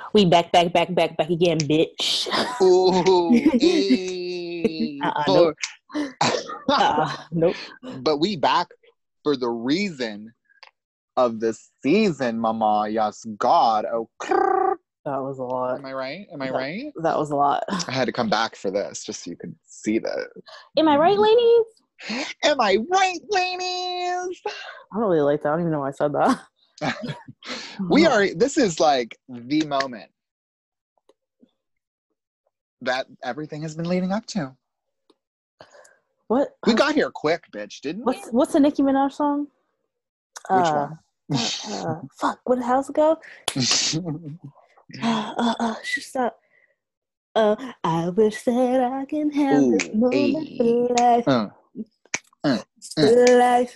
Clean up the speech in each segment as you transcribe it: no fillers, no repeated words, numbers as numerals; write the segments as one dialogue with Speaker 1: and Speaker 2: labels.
Speaker 1: We back again, bitch.
Speaker 2: Ooh,
Speaker 1: Nope. Nope.
Speaker 2: But we back for the reason of the season, mama. Yes, God. Oh,
Speaker 1: That was a lot.
Speaker 2: am I right? Am I right?
Speaker 1: That was a lot.
Speaker 2: I had to come back for this just so you could see that.
Speaker 1: Am I right, ladies?
Speaker 2: Am I right, ladies?
Speaker 1: I don't really like that. I don't even know why I said that.
Speaker 2: This is like the moment that everything has been leading up to.
Speaker 1: What?
Speaker 2: We got here quick, bitch, didn't we?
Speaker 1: What's the Nicki Minaj song?
Speaker 2: Which one?
Speaker 1: Fuck, how's it go? She stopped. I wish that I can have this moment for life. For life.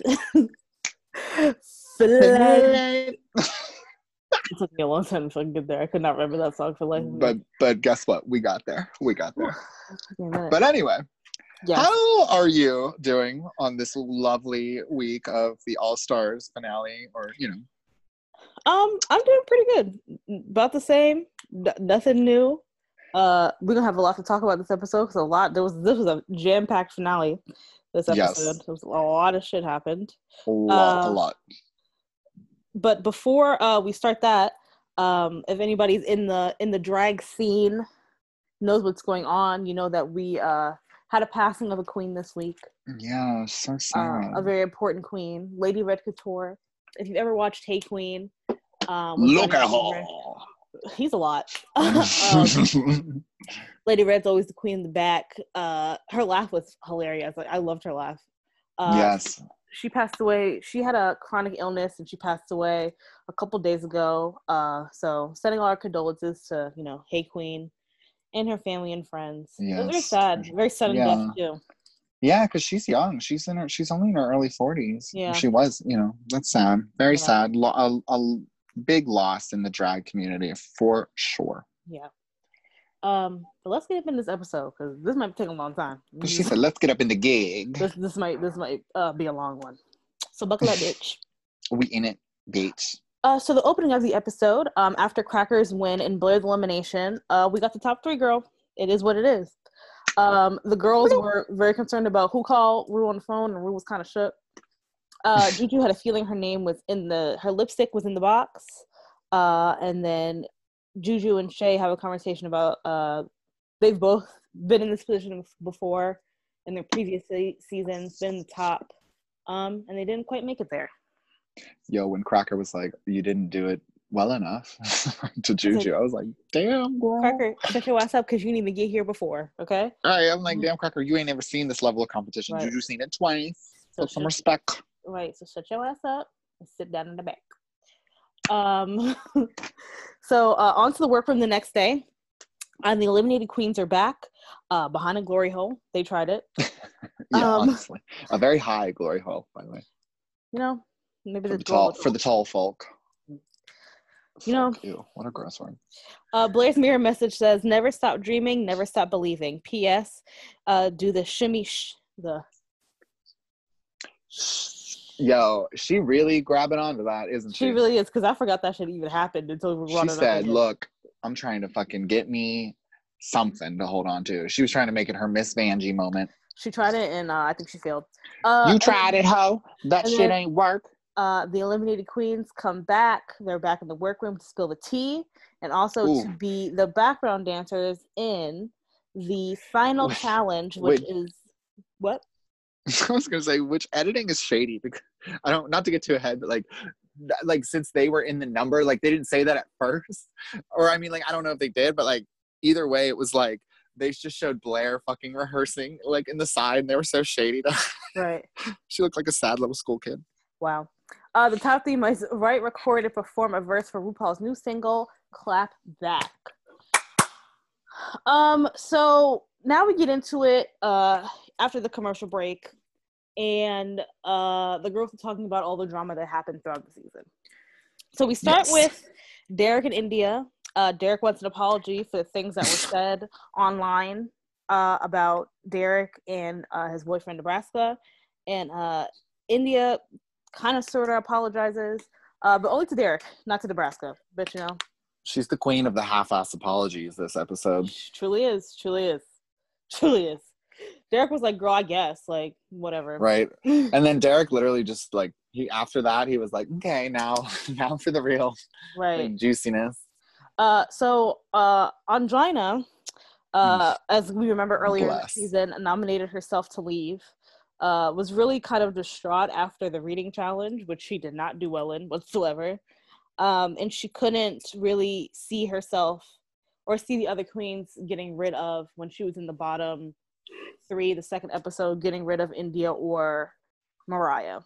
Speaker 1: For life. It took me a long time to get there. I could not remember that song for life.
Speaker 2: But guess what? We got there.
Speaker 1: Okay,
Speaker 2: but anyway,
Speaker 1: yes.
Speaker 2: How are you doing on this lovely week of the All Stars finale? Or
Speaker 1: I'm doing pretty good. About the same. Nothing new. We're gonna have a lot to talk about this episode because this was a jam-packed finale. This episode, yes. A lot of shit happened.
Speaker 2: A lot.
Speaker 1: But before we start that, if anybody's in the drag scene knows what's going on, you know that we had a passing of a queen this week.
Speaker 2: Yeah, so sad.
Speaker 1: A very important queen, Lady Red Couture. If you've ever watched Hey Queen,
Speaker 2: look at her.
Speaker 1: He's a lot. Lady Red's always the queen in the back. Her laugh was hilarious. I loved her laugh.
Speaker 2: Yes.
Speaker 1: She passed away. She had a chronic illness and she passed away a couple days ago. So sending all our condolences to, Hey Queen and her family and friends. Yes. It was very sad. Very sudden death too.
Speaker 2: Yeah, because she's young. She's only in her early 40s. Yeah. She was, that's sad. Very sad. A big loss in the drag community for sure.
Speaker 1: Yeah. But let's get up in this episode because this might take a long time.
Speaker 2: She said, "Let's get up in the gig."
Speaker 1: This might be a long one. So buckle up, bitch.
Speaker 2: We in it, bitch.
Speaker 1: So the opening of the episode, after Cracker's win and Blair's elimination, we got the top 3 girl. It is what it is. The girls were very concerned about who called Rue on the phone, and Rue was kind of shook. Juju had a feeling her name was her lipstick was in the box, and then Juju and Shay have a conversation about they've both been in this position before in their previous seasons, been the top, and they didn't quite make it there.
Speaker 2: Yo, when Cracker was like, "You didn't do it well enough," to Juju, I was like, "Damn, girl.
Speaker 1: Cracker, shut your ass up because you didn't even get here before, okay?"
Speaker 2: All right, I'm like, "Damn, Cracker, you ain't never seen this level of competition. Right. Juju's seen it twice. So put some respect."
Speaker 1: Right, so shut your ass up and sit down in the back. So on to the workroom the next day. And the eliminated queens are back behind a glory hole. They tried it.
Speaker 2: Honestly. A very high glory hole, by the way.
Speaker 1: Maybe
Speaker 2: for the tall folk. Ew, what a gross word.
Speaker 1: Blair's mirror message says, "Never stop dreaming, never stop believing. P.S. Do the shimmy
Speaker 2: Yo, she really grabbing onto that, isn't she?
Speaker 1: She really is, because I forgot that shit even happened until we brought it up. She
Speaker 2: said, "Look, I'm trying to fucking get me something to hold on to." She was trying to make it her Miss Vanjie moment.
Speaker 1: She tried it, and I think she failed.
Speaker 2: You tried it, ho. That shit ain't work.
Speaker 1: The eliminated queens come back. They're back in the workroom to spill the tea, and also to be the background dancers in the final challenge, which is what?
Speaker 2: I was gonna say, which editing is shady, because not to get too ahead, but like since they were in the number, like they didn't say that at first, or I mean, like I don't know if they did, but like either way, it was like they just showed Blair fucking rehearsing like in the side, and they were so shady.
Speaker 1: Right.
Speaker 2: She looked like a sad little school kid.
Speaker 1: Wow. The top theme is write, record, and perform a verse for RuPaul's new single, "Clap Back." So now we get into it after the commercial break, and the girls are talking about all the drama that happened throughout the season. So we start with Derek and India. Derek wants an apology for the things that were said online about Derek and his boyfriend Nebraska, and India kind of sort of apologizes, but only to Derek, not to Nebraska. But
Speaker 2: She's the queen of the half-ass apologies this episode.
Speaker 1: Truly is. Derek was like, girl, I guess, like, whatever.
Speaker 2: Right. And then Derek literally just like, after that, he was like, okay, now for the real like, juiciness.
Speaker 1: So Angina, as we remember earlier in the season, nominated herself to leave. Was really kind of distraught after the reading challenge, which she did not do well in whatsoever. And she couldn't really see herself or see the other queens getting rid of, when she was in the bottom 3, the second episode, getting rid of India or Mariah.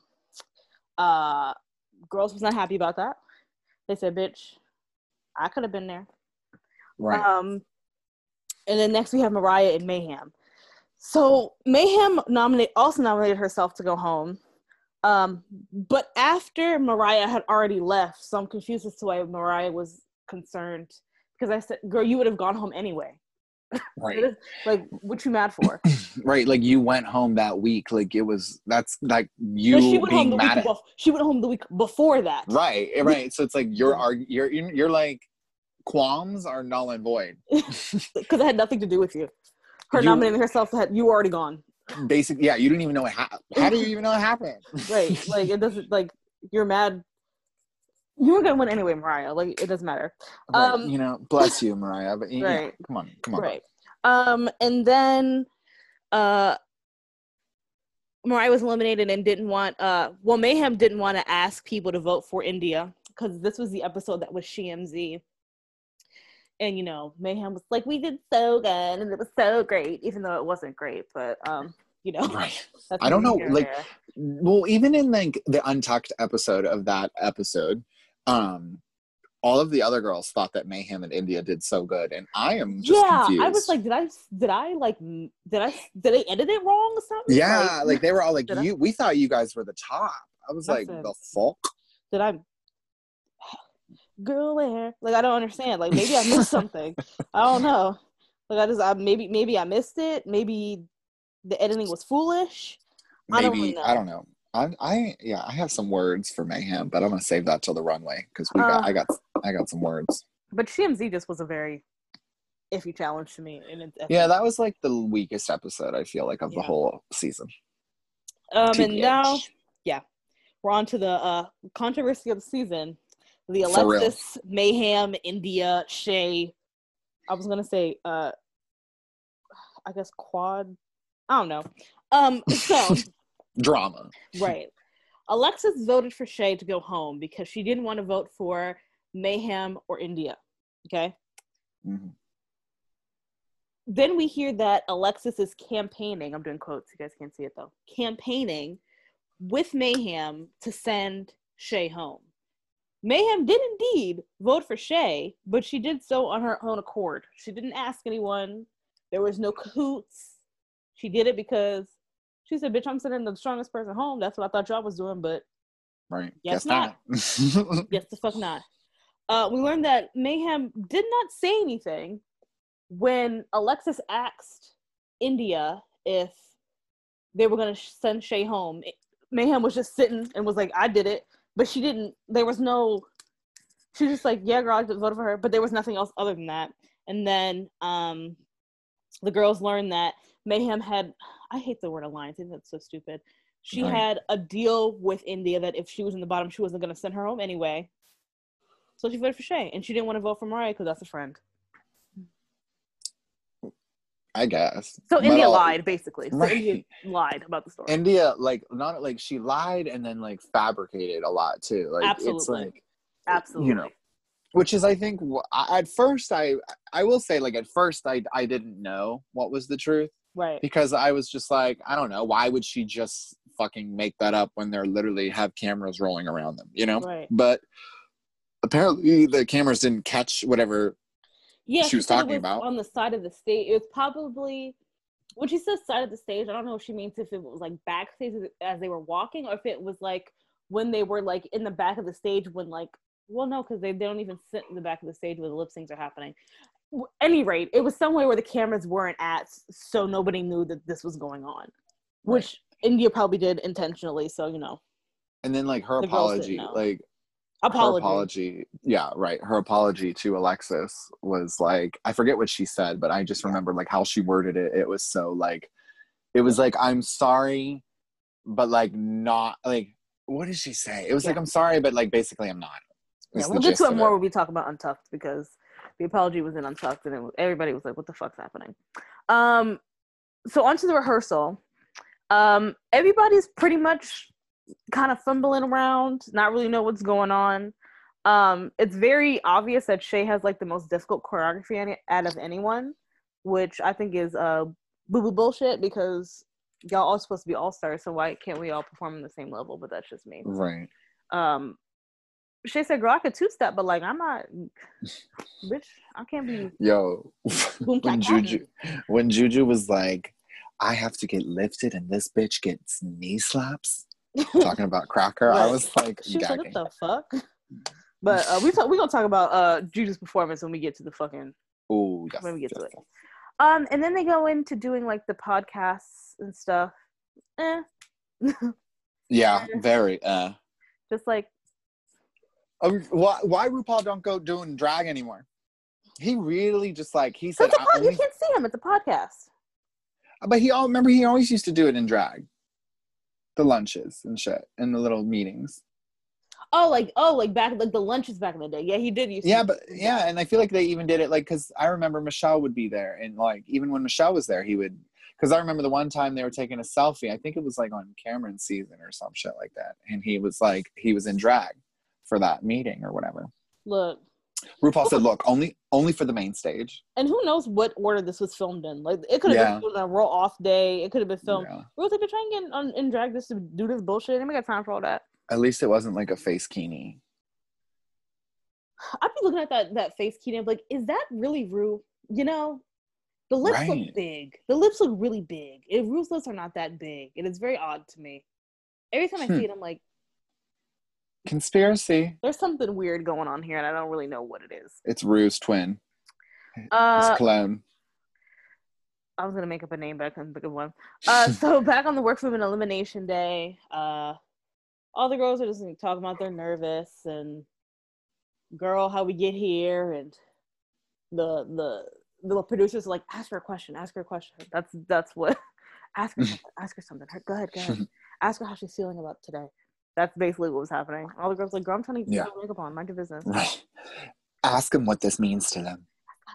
Speaker 1: Girls was not happy about that. They said, bitch, I could have been there.
Speaker 2: Right.
Speaker 1: And then next we have Mariah and Mayhem. So Mayhem also nominated herself to go home. But after Mariah had already left, so I'm confused as to why Mariah was concerned. Because I said, girl, you would have gone home anyway.
Speaker 2: Right.
Speaker 1: Like, what you mad for?
Speaker 2: Right. Like, you went home that week. Like, that's like you being mad at.
Speaker 1: She went home the week before that.
Speaker 2: Right. So it's like you're like, qualms are null and void.
Speaker 1: Because it had nothing to do with you. Her nominating herself, you were already gone.
Speaker 2: Basically, yeah, you didn't even know it happened. How do you even know it happened?
Speaker 1: Right. Like, it doesn't, like, you're mad. You were gonna win anyway, Mariah. Like, it doesn't matter.
Speaker 2: Right. Bless you, Mariah. But
Speaker 1: right.
Speaker 2: Yeah, come on.
Speaker 1: Right. And then Mariah was eliminated and didn't want Mayhem didn't want to ask people to vote for India, because this was the episode that was SheMZ. And Mayhem was like, we did so good and it was so great, even though it wasn't great, but
Speaker 2: right. I don't know, like, well, even in like the Untucked episode of that episode, all of the other girls thought that Mayhem and India did so good, and I am just confused.
Speaker 1: I was like, did they edit it wrong or something?
Speaker 2: Yeah, like they were all like, we thought you guys were the top. I was like, the fuck?
Speaker 1: Did I? Girl, where? Like, I don't understand. Like, maybe I missed something. I don't know. Like, maybe I missed it. Maybe the editing was foolish.
Speaker 2: Maybe, I don't know. I have some words for Mayhem, but I'm gonna save that till the runway, because I got some words.
Speaker 1: But SheMZ just was a very iffy challenge to me.
Speaker 2: Yeah, that was like the weakest episode, I feel like, of the whole season.
Speaker 1: And now, we're on to the controversy of the season. The Alexis, Mayhem, India, Shea. I was gonna say, I guess quad. I don't know. So
Speaker 2: drama.
Speaker 1: Right. Alexis voted for Shea to go home because she didn't want to vote for Mayhem or India. Okay.
Speaker 2: Mm-hmm.
Speaker 1: Then we hear that Alexis is campaigning. I'm doing quotes. You guys can't see it though. Campaigning with Mayhem to send Shea home. Mayhem did indeed vote for Shea, but she did so on her own accord. She didn't ask anyone. There was no cahoots. She did it because she said, bitch, I'm sending the strongest person home. That's what I thought y'all was doing, but
Speaker 2: right.
Speaker 1: Guess not. Guess the fuck not. We learned that Mayhem did not say anything when Alexis asked India if they were going to send Shea home. Mayhem was just sitting and was like, I did it. But she didn't, she was just like, yeah, girl, I voted for her. But there was nothing else other than that. And then the girls learned that Mayhem had, I hate the word alliance, I think that's so stupid. She had a deal with India that if she was in the bottom, she wasn't going to send her home anyway. So she voted for Shea. And she didn't want to vote for Mariah because that's a friend.
Speaker 2: I guess.
Speaker 1: So India lied, basically. So India lied about the story.
Speaker 2: India, like, not like she lied and then like fabricated a lot too. Like,
Speaker 1: absolutely.
Speaker 2: It's like,
Speaker 1: absolutely.
Speaker 2: Which is, I think, at first I will say, like, at first I didn't know what was the truth.
Speaker 1: Right.
Speaker 2: Because I was just like, I don't know, why would she just fucking make that up when they're literally have cameras rolling around them,
Speaker 1: Right.
Speaker 2: But apparently the cameras didn't catch whatever she was talking about.
Speaker 1: On the side of the stage. It was probably, when she says side of the stage, I don't know if she means if it was like backstage as they were walking, or if it was like when they were like in the back of the stage when like, well, no, because they don't even sit in the back of the stage where the lip syncs are happening. At any rate, it was somewhere where the cameras weren't at, so nobody knew that this was going on, which India probably did intentionally. So
Speaker 2: And then like her apology, like her
Speaker 1: Apology.
Speaker 2: apology, yeah, right. Her apology to Alexis was like, I forget what she said, but I just remember like how she worded it. It was so like, it was like, I'm sorry, but like not like, what did she say? It was like, I'm sorry, but like basically I'm not.
Speaker 1: Yeah, we'll get to it more when we talk about Untucked, because the apology was in Untucked and everybody was like, what the fuck's happening? So onto the rehearsal. Everybody's pretty much kind of fumbling around, not really know what's going on. It's very obvious that Shay has like the most difficult choreography out of anyone, which I think is boo-boo bullshit, because y'all all supposed to be all-stars, so why can't we all perform on the same level? But that's just me.
Speaker 2: Right.
Speaker 1: Shay said, girl, I could two-step, but like, I'm not, bitch, I can't be.
Speaker 2: Yo, when Juju was like, I have to get lifted and this bitch gets knee slaps, talking about Cracker, I was like,
Speaker 1: she was like, what the fuck? But we're gonna talk about Juju's performance when we get to the fucking.
Speaker 2: Oh, yes.
Speaker 1: When we get to it. And then they go into doing like the podcasts and stuff.
Speaker 2: Yeah, very.
Speaker 1: Just like.
Speaker 2: Why RuPaul don't go doing drag anymore? He really just like, he said,
Speaker 1: you can't see him at the podcast.
Speaker 2: But he always used to do it in drag. The lunches and shit and the little meetings.
Speaker 1: Like back, like the lunches back in the day. Yeah, he did use.
Speaker 2: Yeah, but yeah, and I feel like they even did it like, because I remember Michelle would be there, and like even when Michelle was there, he would. Because I remember the one time they were taking a selfie. I think it was like on Cameron's season or some shit like that, and he was in drag for that meeting or whatever.
Speaker 1: Look,
Speaker 2: RuPaul said, "Look, only for the main stage."
Speaker 1: And who knows what order this was filmed in? Like, it could have been a Raw off day. It could have been filmed. Yeah. We were like, they're trying to get in drag this to do this bullshit. Anybody got time for all that?
Speaker 2: At least it wasn't like a face kini.
Speaker 1: I'd be looking at that face kini. I'm like, is that really Ru? You know, the lips look big. The lips look really big. Ru's lips are not that big. It is very odd to me. Every time I see it, I'm like,
Speaker 2: conspiracy.
Speaker 1: There's something weird going on here, and I don't really know what it is.
Speaker 2: It's Ru's twin. It's clone.
Speaker 1: I was gonna make up a name, but I couldn't think of one. So back on the Workwomen Elimination Day, all the girls are just talking about they're nervous and girl, how we get here, and the producers are like, ask her a question. That's what. Ask her something. Go ahead. Ask her how she's feeling about today. That's basically what was happening. All the girls like, girl, I'm trying to get my makeup on. Mind your business.
Speaker 2: Right. Ask them what this means to them.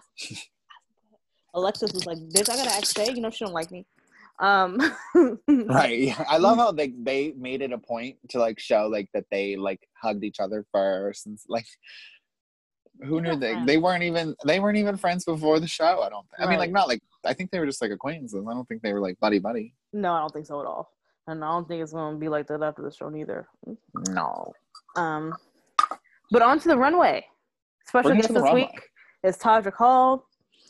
Speaker 1: Alexis was like, bitch, I gotta ask Shay. You know she don't like me.
Speaker 2: Right. I love how they made it a point to like show like that they like hugged each other first, and like who knew they weren't even friends before the show. I don't think. I mean, like, not like, I think they were just like acquaintances. I don't think they were like buddy.
Speaker 1: No, I don't think so at all. And I don't think it's gonna be like that after the show neither.
Speaker 2: No.
Speaker 1: But on to the runway. Special guest this week is Todrick Hall.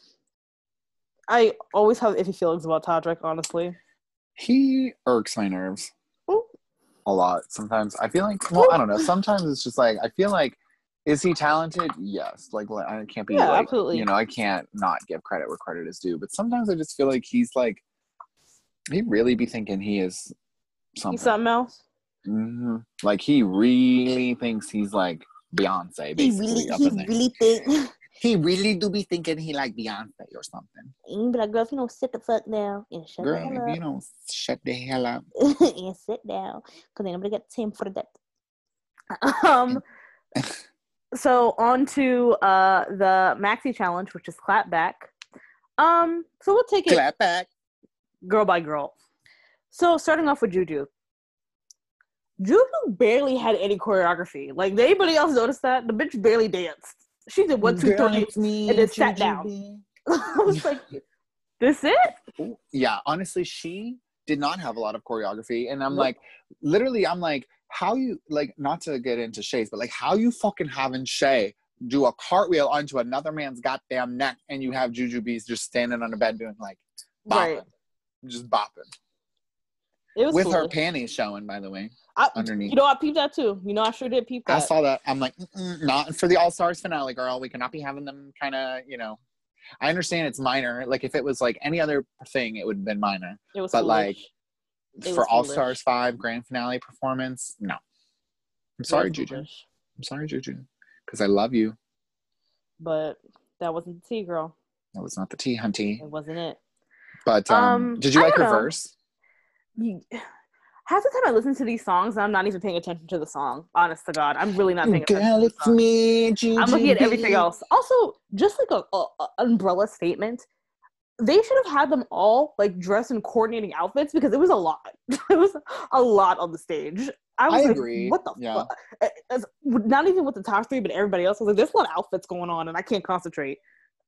Speaker 1: I always have iffy feelings about Todrick, honestly.
Speaker 2: He irks my nerves.
Speaker 1: Ooh.
Speaker 2: A lot. Sometimes I feel like, well, I don't know. Sometimes it's just like, I feel like, is he talented? Yes. Like, I can't be like, absolutely. You know, I can't not give credit where credit is due. But sometimes I just feel like he's like, he really be thinking he is something.
Speaker 1: He's something else?
Speaker 2: Mm-hmm. Like, he really thinks he's like Beyonce, basically. He really do be thinking he like Beyonce or something.
Speaker 1: And be like, girl, if you don't sit the fuck down and shut the hell up.
Speaker 2: Girl, if you don't shut the hell up.
Speaker 1: And sit down. Because ain't nobody got time for that. So on to the Maxi Challenge, which is Clap Back. So we'll take it
Speaker 2: Clap back.
Speaker 1: Girl by girl. So starting off with Juju. Juju barely had any choreography. Like, did anybody else notice that? The bitch barely danced. She did 1, 2, 3, and then sat down. I was like, this it?
Speaker 2: Yeah, honestly, she did not have a lot of choreography. And I'm like, literally, I'm like, how you, like, not to get into Shay's, but like, how you fucking having Shay do a cartwheel onto another man's goddamn neck, and you have Juju Bees just standing on a bed doing like bopping. Right. Just bopping. It was with foolish. Her panties showing, by the way. Underneath.
Speaker 1: You know, I peeped that too. You know, I sure did peep that.
Speaker 2: I saw that. I'm like, not for the All-Stars finale, girl. We cannot be having them kind of, you know. I understand it's minor. Like, if it was like any other thing, it would have been minor.
Speaker 1: It was
Speaker 2: but
Speaker 1: foolish.
Speaker 2: Like, for All-Stars 5 grand finale performance, no. I'm sorry, Juju. I'm sorry, Juju, because I love you.
Speaker 1: But that wasn't the tea, girl.
Speaker 2: That was not the tea, hunty.
Speaker 1: It wasn't it.
Speaker 2: But did you
Speaker 1: I
Speaker 2: like
Speaker 1: don't
Speaker 2: her
Speaker 1: know.
Speaker 2: verse?
Speaker 1: Half the time I listen to these songs, I'm not even paying attention to the song. Honest to God, I'm really not paying attention.
Speaker 2: Girl,
Speaker 1: to the
Speaker 2: it's
Speaker 1: song.
Speaker 2: me, Juju.
Speaker 1: I'm looking at everything else. Also, just like a umbrella statement, they should have had them all like dressed in coordinating outfits because it was a lot. It was a lot on the stage. I was like,
Speaker 2: agree.
Speaker 1: what the fuck? Not even with the top three, but everybody else. I was like, there's a lot of outfits going on, and I can't concentrate.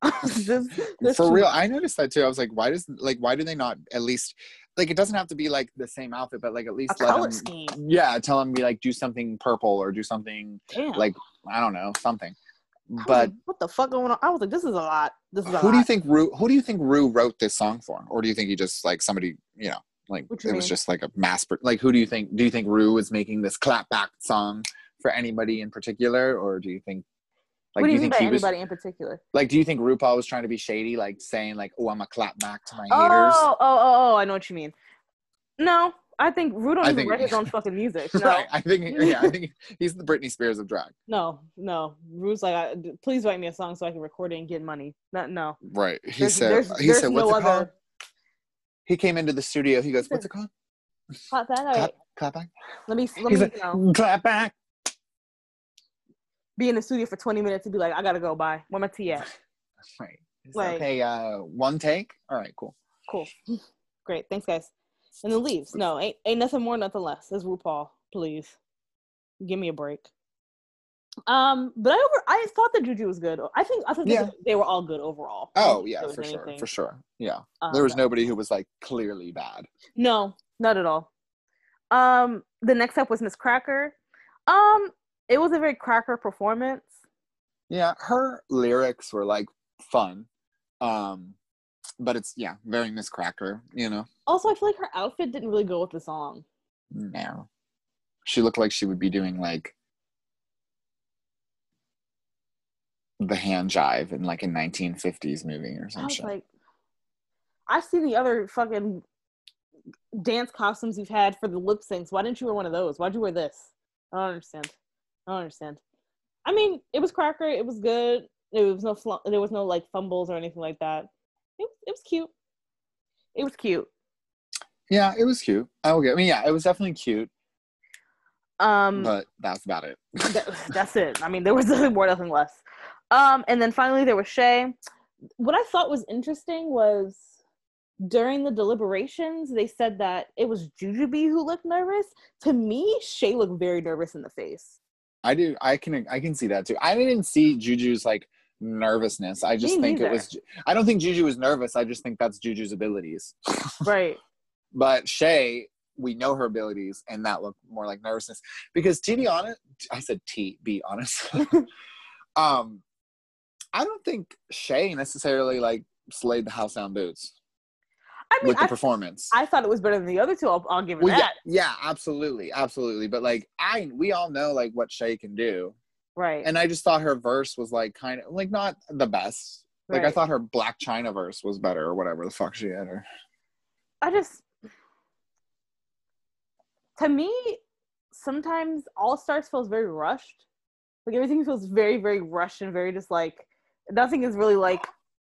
Speaker 2: For real, I noticed that too. I was like, why do they not at least, like, it doesn't have to be like the same outfit, but like at least
Speaker 1: a color scheme.
Speaker 2: Yeah, tell them be like, do something purple or do something.
Speaker 1: Damn.
Speaker 2: Like, I don't know, something. But
Speaker 1: like, what the fuck going on? I was like, this is a lot.
Speaker 2: Who do you think Rue wrote this song for? Or do you think he just like somebody, like it was just like a like who do you think Rue was making this clapback song for anybody in particular? Or do you think like
Speaker 1: what do you
Speaker 2: think
Speaker 1: by
Speaker 2: he
Speaker 1: anybody
Speaker 2: was,
Speaker 1: in particular?
Speaker 2: Like, do you think RuPaul was trying to be shady, like saying like, oh, I'm a clap back to my haters?
Speaker 1: Oh, I know what you mean. No, I think Rue don't even write his own fucking music. No.
Speaker 2: Right. I think he's the Britney Spears of drag.
Speaker 1: No. Rue's like, please write me a song so I can record it and get money. No.
Speaker 2: Right. He said, what's it called? He came into the studio. He goes, what's it called?
Speaker 1: Clap back. All right.
Speaker 2: Clap back.
Speaker 1: Let me
Speaker 2: clap back.
Speaker 1: Be in the studio for 20 minutes and be like, I gotta go. Bye. Where my tea at?
Speaker 2: Right. Like, okay. One take. All right. Cool.
Speaker 1: Great. Thanks, guys. And then leaves. No, ain't nothing more, nothing less. It's RuPaul. Please, give me a break. But I thought that Juju was good. I think they were all good overall.
Speaker 2: Oh yeah, for sure. Yeah, there was nobody who was like clearly bad.
Speaker 1: No, not at all. The next up was Miss Cracker. It was a very Cracker performance.
Speaker 2: Yeah, her lyrics were like fun. But it's very Miss Cracker,
Speaker 1: Also, I feel like her outfit didn't really go with the song.
Speaker 2: No. She looked like she would be doing like the hand jive in like a 1950s movie or something.
Speaker 1: Like, I've seen the other fucking dance costumes you've had for the lip syncs. Why didn't you wear one of those? Why'd you wear this? I don't understand. I mean, it was Cracker. It was good. There was no like fumbles or anything like that. It was cute. It was cute.
Speaker 2: Yeah, it was cute. It was definitely cute. But that's about it.
Speaker 1: That's it. I mean, there was nothing more, nothing less. And then finally there was Shay. What I thought was interesting was during the deliberations, they said that it was Jujubee who looked nervous. To me, Shay looked very nervous in the face.
Speaker 2: I do. I can see that too. I didn't see Juju's like nervousness. I just think it was. I don't think Juju was nervous. I just think that's Juju's abilities.
Speaker 1: Right.
Speaker 2: But Shay, we know her abilities, and that looked more like nervousness. Because to be honest, I said be honest. I don't think Shay necessarily like slayed the house down boots. I mean, with the performance,
Speaker 1: I thought it was better than the other two. I'll give it that.
Speaker 2: Yeah, absolutely. But like, we all know like what Shay can do,
Speaker 1: right?
Speaker 2: And I just thought her verse was like kind of like not the best. Like I thought her Black China verse was better, or whatever the fuck she had.
Speaker 1: To me, sometimes All Stars feels very rushed. Like everything feels very, very rushed and very just like nothing is really like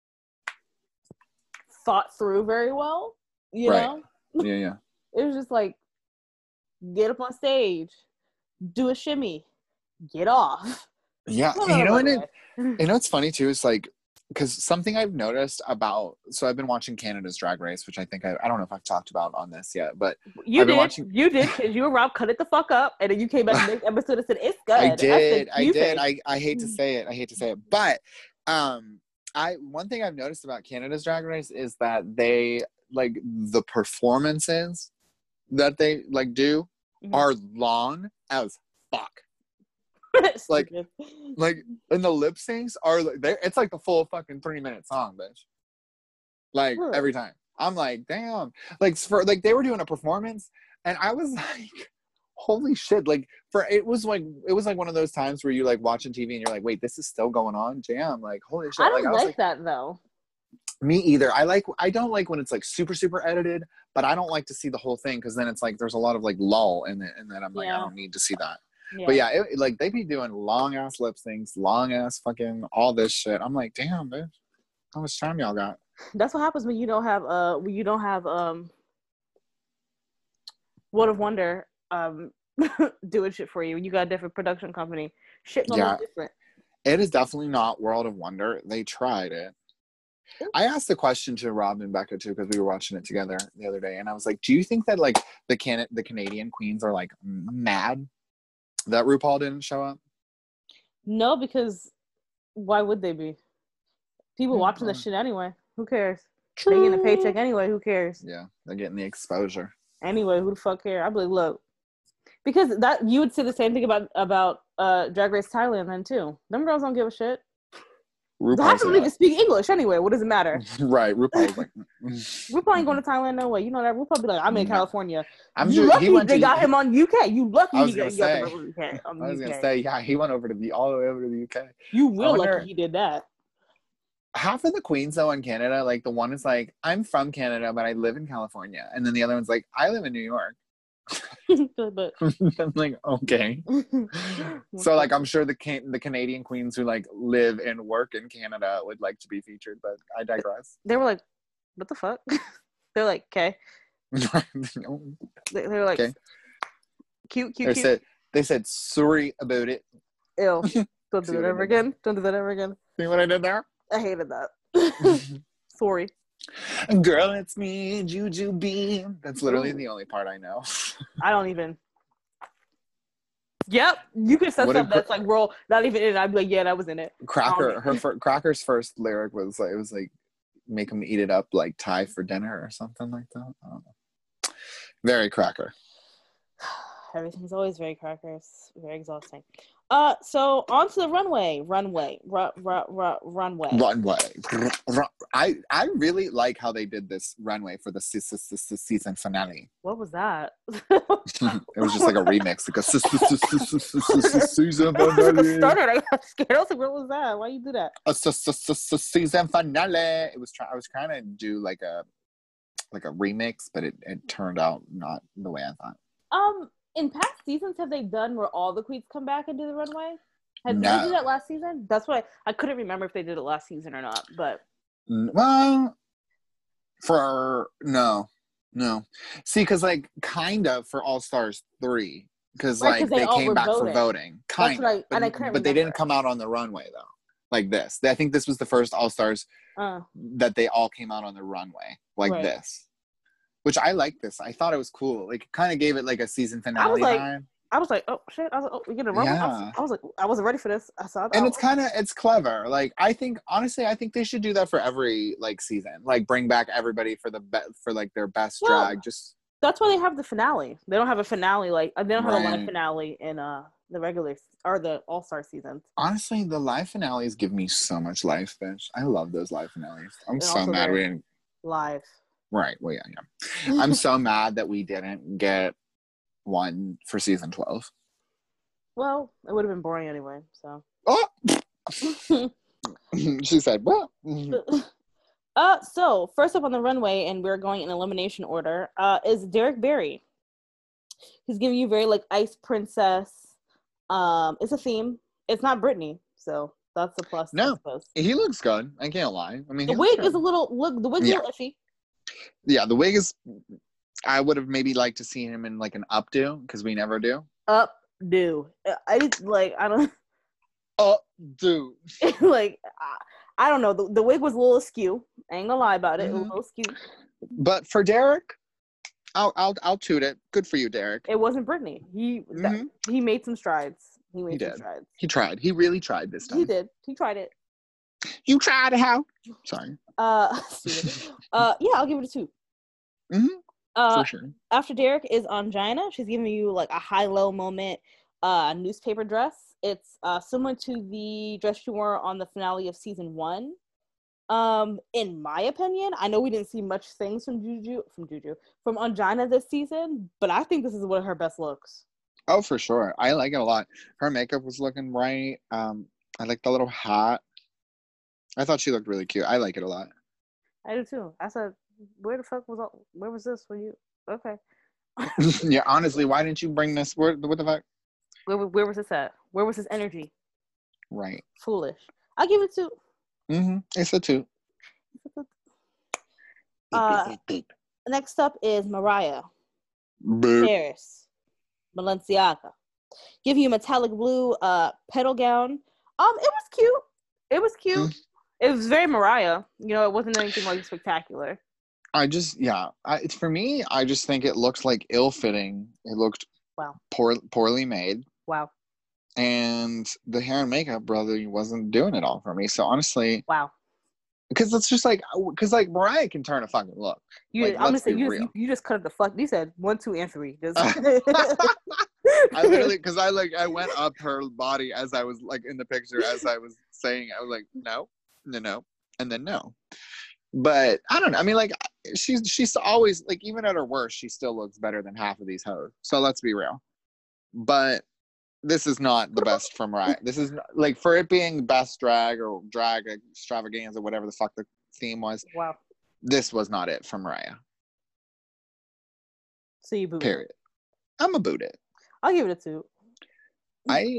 Speaker 1: thought through very well, you know?
Speaker 2: Yeah.
Speaker 1: It was just like, get up on stage, do a shimmy, get off.
Speaker 2: Yeah, it's funny too. It's like, because something I've noticed so I've been watching Canada's Drag Race, which I think I don't know if I've talked about on this yet, but
Speaker 1: you did, because you and Rob cut it the fuck up, and then you came back to the next episode and said it's good.
Speaker 2: I did. I hate to say it, but one thing I've noticed about Canada's Drag Race is that they like the performances that they like do are long as fuck. like and the lip syncs are like it's like the full fucking 3-minute song, bitch. Like every time. I'm like, damn. Like they were doing a performance and I was like, holy shit. Like it was like one of those times where you like watching TV and you're like, wait, this is still going on? Damn, like holy shit.
Speaker 1: I don't like that though.
Speaker 2: Me either. I don't like when it's like super, super edited, but I don't like to see the whole thing because then it's like there's a lot of like lull in it, and then I'm like, I don't need to see that.
Speaker 1: Yeah.
Speaker 2: But yeah, like they be doing long ass lip syncs, long ass fucking all this shit. I'm like, damn, bitch, how much time y'all got?
Speaker 1: That's what happens when you don't have World of Wonder doing shit for you. You got a different production company. Shit gonna
Speaker 2: Yeah,
Speaker 1: look different.
Speaker 2: it is definitely not World of Wonder. They tried it. I asked the question to Rob and Becca too because we were watching it together the other day, and I was like, "Do you think that like the Canadian queens are like mad that RuPaul didn't show up?"
Speaker 1: No, because why would they be? People watching this shit anyway. Who cares?
Speaker 2: True.
Speaker 1: They getting a paycheck anyway. Who cares?
Speaker 2: Yeah, they're getting the exposure.
Speaker 1: Anyway, who the fuck care? I'd be like, look, because that you would say the same thing about Drag Race Thailand then too. Them girls don't give a shit. They have to even speak English anyway. What does it matter?
Speaker 2: Right, RuPaul's like,
Speaker 1: RuPaul ain't going to Thailand no way. You know that RuPaul be like, I'm in California.
Speaker 2: You
Speaker 1: lucky they got him on UK. You lucky
Speaker 2: he got
Speaker 1: him on UK.
Speaker 2: I was gonna say, yeah, he went over to all the way over to the UK.
Speaker 1: You real lucky he did that.
Speaker 2: Half of the queens though in Canada, like the one is like, I'm from Canada, but I live in California, and then the other one's like, I live in New York.
Speaker 1: But
Speaker 2: I'm like, okay. So like I'm sure the Canadian queens who like live and work in Canada would like to be featured, but I digress.
Speaker 1: They were like, what the fuck? They're like, okay. They were like, okay. Cute.
Speaker 2: They said sorry about it.
Speaker 1: Ew. Don't do that ever again. Don't do that ever again.
Speaker 2: See what I did there?
Speaker 1: I hated that. Sorry.
Speaker 2: Girl, it's me, Juju B. That's literally the only part I know.
Speaker 1: I don't even. Yep, you could say something that's like, bro, not even in it. I'd be like, yeah, that was in it.
Speaker 2: Cracker's first lyric was like, it was like, make him eat it up like Thai for dinner or something like that. I don't know. Very Cracker.
Speaker 1: Everything's always very Cracker. It's very exhausting. So on to the runway.
Speaker 2: I really like how they did this runway for the season finale.
Speaker 1: What was that?
Speaker 2: It was just like a remix, like a season finale.
Speaker 1: I got scared. I was like, what was that? Why you do that?
Speaker 2: Season finale. I was trying to do like a remix, but it turned out not the way I thought.
Speaker 1: In past seasons, have they done where all the queens come back and do the runway? Did they do that last season? That's what I couldn't remember if they did it last season or not. But
Speaker 2: well, no. See, because like kind of for All Stars 3, because like they came back for voting, kind of, but they didn't come out on the runway though. Like this, I think this was the first All Stars that they all came out on the runway like this. Which I like this. I thought it was cool. Like, kind of gave it like a season finale vibe. I
Speaker 1: was like, oh shit! I was like, oh, we get a rumble. Yeah. I was like, I wasn't ready for this. I saw that,
Speaker 2: and it's clever. Like, I think they should do that for every like season. Like, bring back everybody for like their best drag. Just
Speaker 1: that's why they have the finale. They don't have a finale they don't have a live finale in the regular or the All Star seasons.
Speaker 2: Honestly, the live finales give me so much life, bitch. I love those live finales. I'm so mad we didn't
Speaker 1: live.
Speaker 2: Right. Well, yeah. I'm so mad that we didn't get one for season 12.
Speaker 1: Well, it would have been boring anyway, so.
Speaker 2: Oh! She said, well.
Speaker 1: So, first up on the runway, and we're going in elimination order, is Derek Barry. He's giving you very, like, Ice Princess. It's a theme. It's not Britney, so that's a plus.
Speaker 2: No, he looks good. I can't lie. I mean,
Speaker 1: the wig is a little iffy.
Speaker 2: Yeah, the wig is. I would have maybe liked to see him in like an updo because we never do.
Speaker 1: Updo. I don't.
Speaker 2: Updo.
Speaker 1: Like I don't know. The wig was a little askew. I ain't gonna lie about it. Mm-hmm. It was a little askew.
Speaker 2: But for Derek, I'll toot it. Good for you, Derek.
Speaker 1: It wasn't Britney. He made some strides. He
Speaker 2: did. He tried. He really tried this time.
Speaker 1: He did. He tried it.
Speaker 2: You tried how? Sorry.
Speaker 1: Yeah, I'll give it a 2.
Speaker 2: For sure.
Speaker 1: After Derek is Ongina. She's giving you like a high-low moment newspaper dress. It's similar to the dress she wore on the finale of season 1. In my opinion, I know we didn't see much things from Ongina this season, but I think this is one of her best looks.
Speaker 2: Oh, for sure. I like it a lot. Her makeup was looking right. I like the little hat. I thought she looked really cute. I like it a lot.
Speaker 1: I do too. I said, where was this when you? Okay.
Speaker 2: Yeah, honestly, why didn't you bring this? What the fuck?
Speaker 1: Where was this at? Where was his energy?
Speaker 2: Right.
Speaker 1: Foolish. I'll give it to.
Speaker 2: It's a 2.
Speaker 1: Next up is Mariah
Speaker 2: Boop.
Speaker 1: Paris Balenciaga. Give you metallic blue pedal gown. It was cute. It was cute. It was very Mariah. You know, it wasn't anything like spectacular.
Speaker 2: For me, I just think it looks like ill-fitting. It looked poorly made.
Speaker 1: Wow.
Speaker 2: And the hair and makeup, brother, wasn't doing it all for me. So honestly,
Speaker 1: wow.
Speaker 2: Because it's just like, Mariah can turn a fucking look.
Speaker 1: I'm gonna say you just cut it the fuck. You said 1, 2, and 3. Just
Speaker 2: I literally, because I went up her body as I was like in the picture as I was saying. I was like, no, and then no. But I don't know. I mean, like she's always like, even at her worst, she still looks better than half of these hoes. So let's be real. But this is not the best for Mariah. This is like, for it being best drag or drag extravaganza, whatever the fuck the theme was.
Speaker 1: Wow.
Speaker 2: This was not it for Mariah.
Speaker 1: So you boot
Speaker 2: Period. I'm a boot it.
Speaker 1: I'll give it a 2.
Speaker 2: I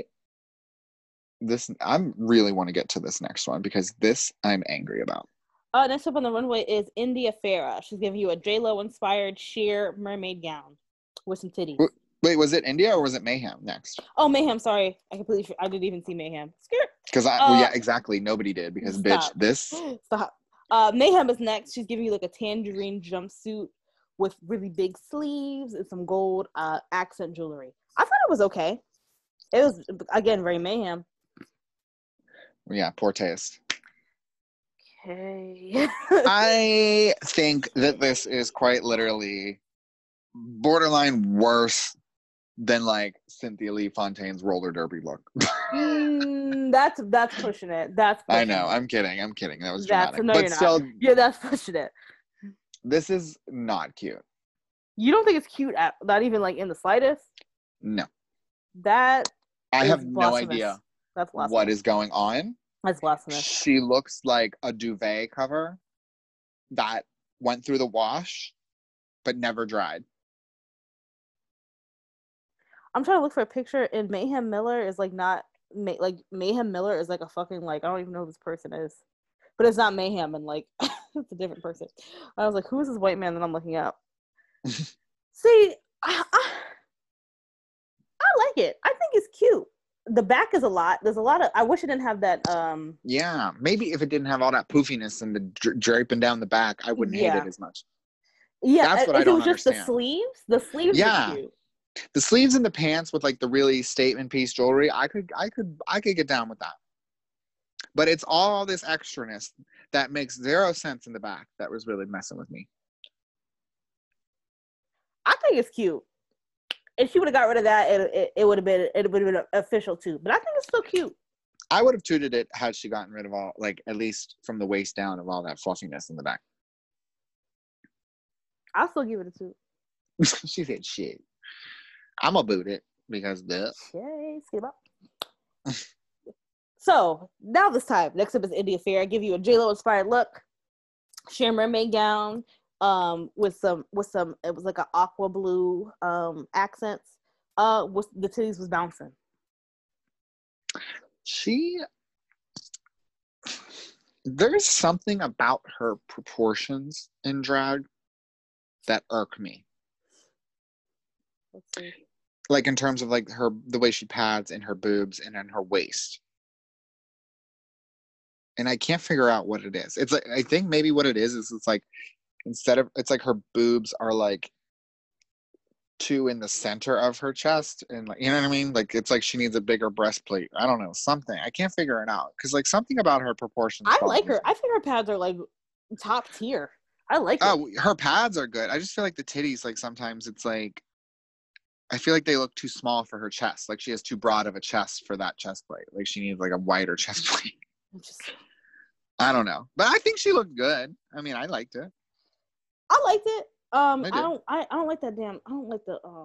Speaker 2: really want to get to this next one because this I'm angry about.
Speaker 1: Next up on the runway is India Farah. She's giving you a J-Lo inspired sheer mermaid gown with some titties.
Speaker 2: Wait, was it India or was it Mayhem next?
Speaker 1: Oh, Mayhem. Sorry, I didn't even see Mayhem. Skirt.
Speaker 2: Because yeah, exactly. Nobody did because stop. Bitch, this.
Speaker 1: Stop. Mayhem is next. She's giving you like a tangerine jumpsuit with really big sleeves and some gold accent jewelry. I thought it was okay. It was, again, very Mayhem.
Speaker 2: Yeah, poor taste.
Speaker 1: Okay.
Speaker 2: I think that this is quite literally borderline worse than like Cynthia Lee Fontaine's roller derby look.
Speaker 1: That's pushing it.
Speaker 2: I know. I'm kidding. That was dramatic.
Speaker 1: No,
Speaker 2: but still,
Speaker 1: yeah, that's pushing it.
Speaker 2: This is not cute.
Speaker 1: You don't think it's cute not even like in the slightest?
Speaker 2: No.
Speaker 1: That
Speaker 2: I have no idea what is going on.
Speaker 1: That's blasphemous.
Speaker 2: She looks like a duvet cover that went through the wash but never dried.
Speaker 1: I'm trying to look for a picture, and Mayhem Miller is like not like Mayhem Miller is like a fucking like I don't even know who this person is, but it's not Mayhem, and like it's a different person. I was like, who is this white man that I'm looking up? See, I like it. I think it's cute. The back is a lot. There's a lot of. I wish it didn't have that.
Speaker 2: Yeah, maybe if it didn't have all that poofiness and the draping down the back, I wouldn't hate it as much.
Speaker 1: Yeah,
Speaker 2: that's what I don't understand.
Speaker 1: Just the sleeves. The sleeves are cute.
Speaker 2: The sleeves and the pants with like the really statement piece jewelry, I could get down with that. But it's all this extraness that makes zero sense in the back that was really messing with me.
Speaker 1: I think it's cute. If she would have got rid of that, it would have been official too. But I think it's still cute.
Speaker 2: I would have tooted it had she gotten rid of all, like, at least from the waist down, of all that fluffiness in the back.
Speaker 1: I'll still give it a 2.
Speaker 2: She said shit. I'm gonna boot it because
Speaker 1: skip up. So now this time, next up is India Fair. I give you a J-Lo inspired look, sheer mermaid gown, with some. It was like an aqua blue accents. With the titties was bouncing.
Speaker 2: There's something about her proportions in drag that irk me.
Speaker 1: Let's see.
Speaker 2: Like in terms of like the way she pads in her boobs and in her waist. And I can't figure out what it is. It's like, I think maybe what it is it's like, it's like her boobs are like 2 in the center of her chest, and like, you know what I mean? Like it's like she needs a bigger breastplate. I don't know, something. I can't figure it out. Cause like something about her proportions.
Speaker 1: I like her. I think her pads are like top tier. I like it.
Speaker 2: Oh, her pads are good. I just feel like the titties, like sometimes it's like, I feel like they look too small for her chest. Like she has too broad of a chest for that chest plate. Like she needs like a wider chest plate. I don't know, but I think she looked good. I mean, I liked it.
Speaker 1: I liked it. I don't like that damn. I don't like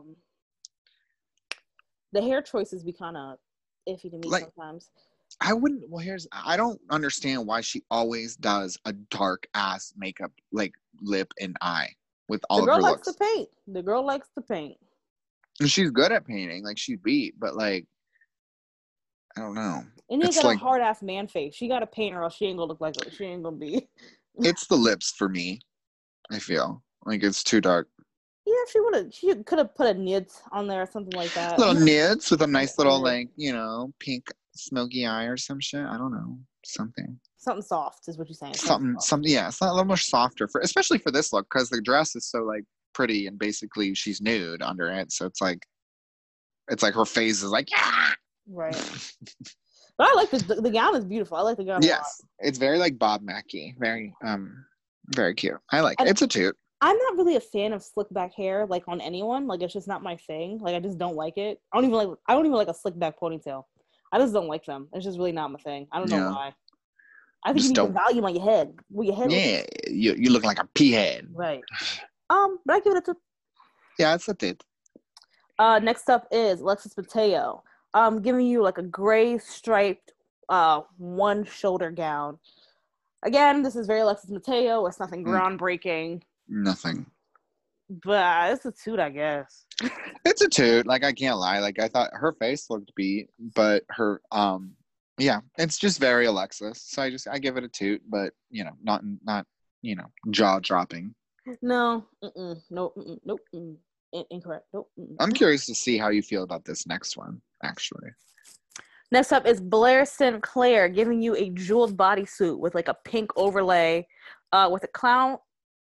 Speaker 1: the hair choices be kind of iffy to me like, sometimes.
Speaker 2: I don't understand why she always does a dark ass makeup, like lip and eye with all of her looks.
Speaker 1: The girl likes to paint.
Speaker 2: And she's good at painting. Like, she beat, but like, I don't know.
Speaker 1: And you
Speaker 2: It's
Speaker 1: got
Speaker 2: like,
Speaker 1: a hard ass man face. She got to paint or else she ain't gonna look like she ain't gonna be.
Speaker 2: it's the lips for me. I feel like it's too dark.
Speaker 1: Yeah, she could have put a nit on there or something like that.
Speaker 2: Little nids with a nice little,
Speaker 1: Yeah.
Speaker 2: like, you know, pink smoky eye or some shit. I don't know. Something
Speaker 1: soft is what you're saying.
Speaker 2: something, yeah, it's not a little more softer for, especially for this look, because the dress is so like pretty and basically she's nude under it. So it's like her face is like, yeah.
Speaker 1: Right. But I like the gown is beautiful. I like the gown a lot.
Speaker 2: Yes. It's very like Bob Mackie. Very very cute. I like it.
Speaker 1: And
Speaker 2: It's a toot.
Speaker 1: I'm not really a fan of slick back hair, like on anyone. Like it's just not my thing. Like I just don't like it. I don't even like a slick back ponytail. I just don't like them. It's just really not my thing. I don't know why. I think you need the volume on your head.
Speaker 2: Yeah, you look like a pea head.
Speaker 1: Right. But I give it a 2.
Speaker 2: Yeah, it's a toot.
Speaker 1: Next up is Alexis Mateo. Giving you like a gray striped one shoulder gown. Again, this is very Alexis Mateo. It's nothing groundbreaking.
Speaker 2: Nothing.
Speaker 1: But it's a toot, I guess.
Speaker 2: It's a toot. Like, I can't lie. Like, I thought her face looked beat, but her yeah, it's just very Alexis. So I give it a toot, but you know, not jaw dropping.
Speaker 1: No, nope, incorrect. Nope.
Speaker 2: I'm curious to see how you feel about this next one, actually.
Speaker 1: Next up is Blair Sinclair giving you a jeweled bodysuit with like a pink overlay, with a crown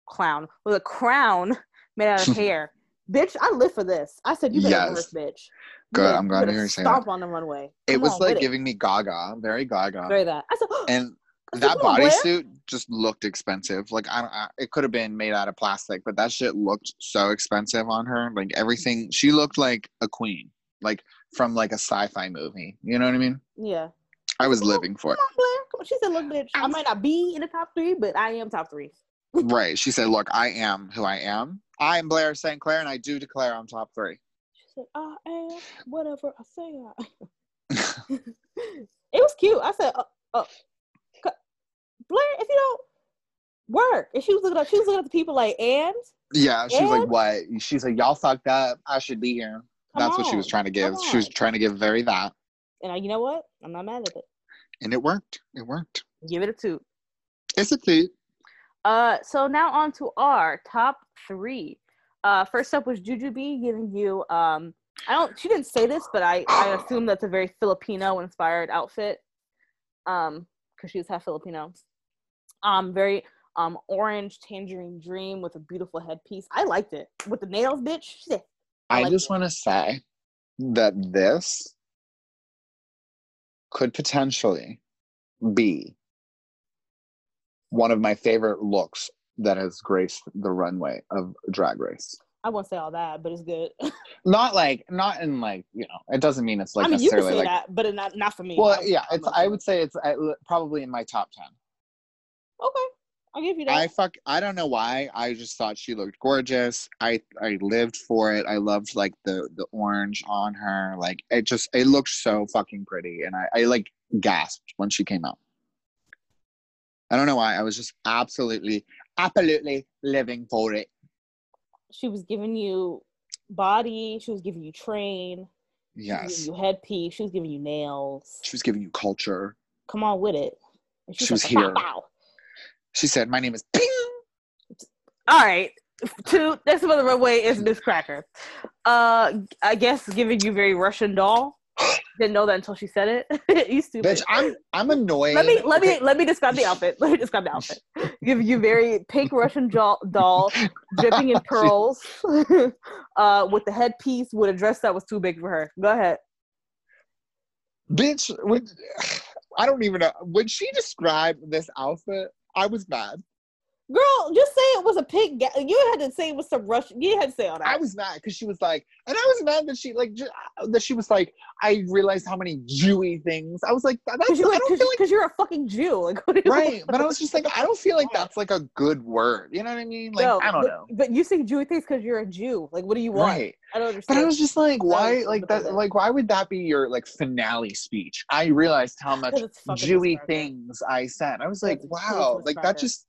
Speaker 1: made out of hair. Bitch, I live for this. I said you better work, bitch.
Speaker 2: Good. I'm glad to hear you say that.
Speaker 1: Stomp on the runway.
Speaker 2: It was like giving me Gaga, very Gaga.
Speaker 1: Very that. I said,
Speaker 2: and that bodysuit just looked expensive. Like it could have been made out of plastic, but that shit looked so expensive on her. Like everything, she looked like a queen, like from like a sci-fi movie. You know what I mean?
Speaker 1: Yeah.
Speaker 2: I was living for it.
Speaker 1: Come on, Blair. Come on. She said, "Look, bitch, I might not be in the top 3, but I am top 3."
Speaker 2: Right. She said, "Look, I am who I am. I am Blair St. Clair, and I do declare I'm top 3."
Speaker 1: She said, "I am whatever I say I." It was cute. I said, Blair, if you don't work, and she was looking at the people like, and
Speaker 2: yeah, she was like, what? She's like, y'all fucked up. I should be here. That's what she was trying to give. She was trying to give very that.
Speaker 1: And you know what? I'm not mad at it.
Speaker 2: And it worked. It worked.
Speaker 1: Give it a 2.
Speaker 2: It's a 2.
Speaker 1: So now on to our top 3. First up was Jujubee giving you she didn't say this, but I assume that's a very Filipino inspired outfit. Because she's half Filipino. Very orange tangerine dream with a beautiful headpiece. I liked it. With the nails, bitch. She said,
Speaker 2: I just want to say that this could potentially be one of my favorite looks that has graced the runway of Drag Race.
Speaker 1: I won't say all that, but it's good.
Speaker 2: not in like, you know, it doesn't mean it's like
Speaker 1: I mean, you can
Speaker 2: necessarily
Speaker 1: say
Speaker 2: like
Speaker 1: that, but not for me.
Speaker 2: Well, I would say it's probably in my top 10.
Speaker 1: Okay. I'll give you that.
Speaker 2: I don't know why. I just thought she looked gorgeous. I lived for it. I loved like the orange on her. Like it looked so fucking pretty. And I like gasped when she came out. I don't know why. I was just absolutely living for it.
Speaker 1: She was giving you body. She was giving you train.
Speaker 2: Yes.
Speaker 1: She was giving you headpiece. She was giving you nails.
Speaker 2: She was giving you culture.
Speaker 1: Come on with it.
Speaker 2: And she was here. Pow. She said, "My name is Ping."
Speaker 1: All right. 2. Next up on the runway is Miss Cracker. I guess giving you very Russian doll. Didn't know that until she said it. You stupid.
Speaker 2: Bitch, I'm annoyed.
Speaker 1: Let me describe the outfit. Give you very pink Russian doll, dripping in pearls, with the headpiece with a dress that was too big for her. Go ahead.
Speaker 2: Bitch, I don't even know. When she described this outfit, I was mad.
Speaker 1: Girl, just say it was a pink. You had to say it was some Russian. You had to say all that.
Speaker 2: I was mad because she was like, and I was mad that she was like, I realized how many Jewy things. I was like,
Speaker 1: because you're a fucking Jew. Like,
Speaker 2: right? But I was just like, I don't feel like that's like a good word. You know what I mean? Like, I don't know.
Speaker 1: But you say Jewy things because you're a Jew. Like, what do you want?
Speaker 2: Right.
Speaker 1: I don't understand.
Speaker 2: But I was just like, why? Like that? Like, why would that be your like finale speech? I realized how much Jewy things I said. I was like, wow, like that just.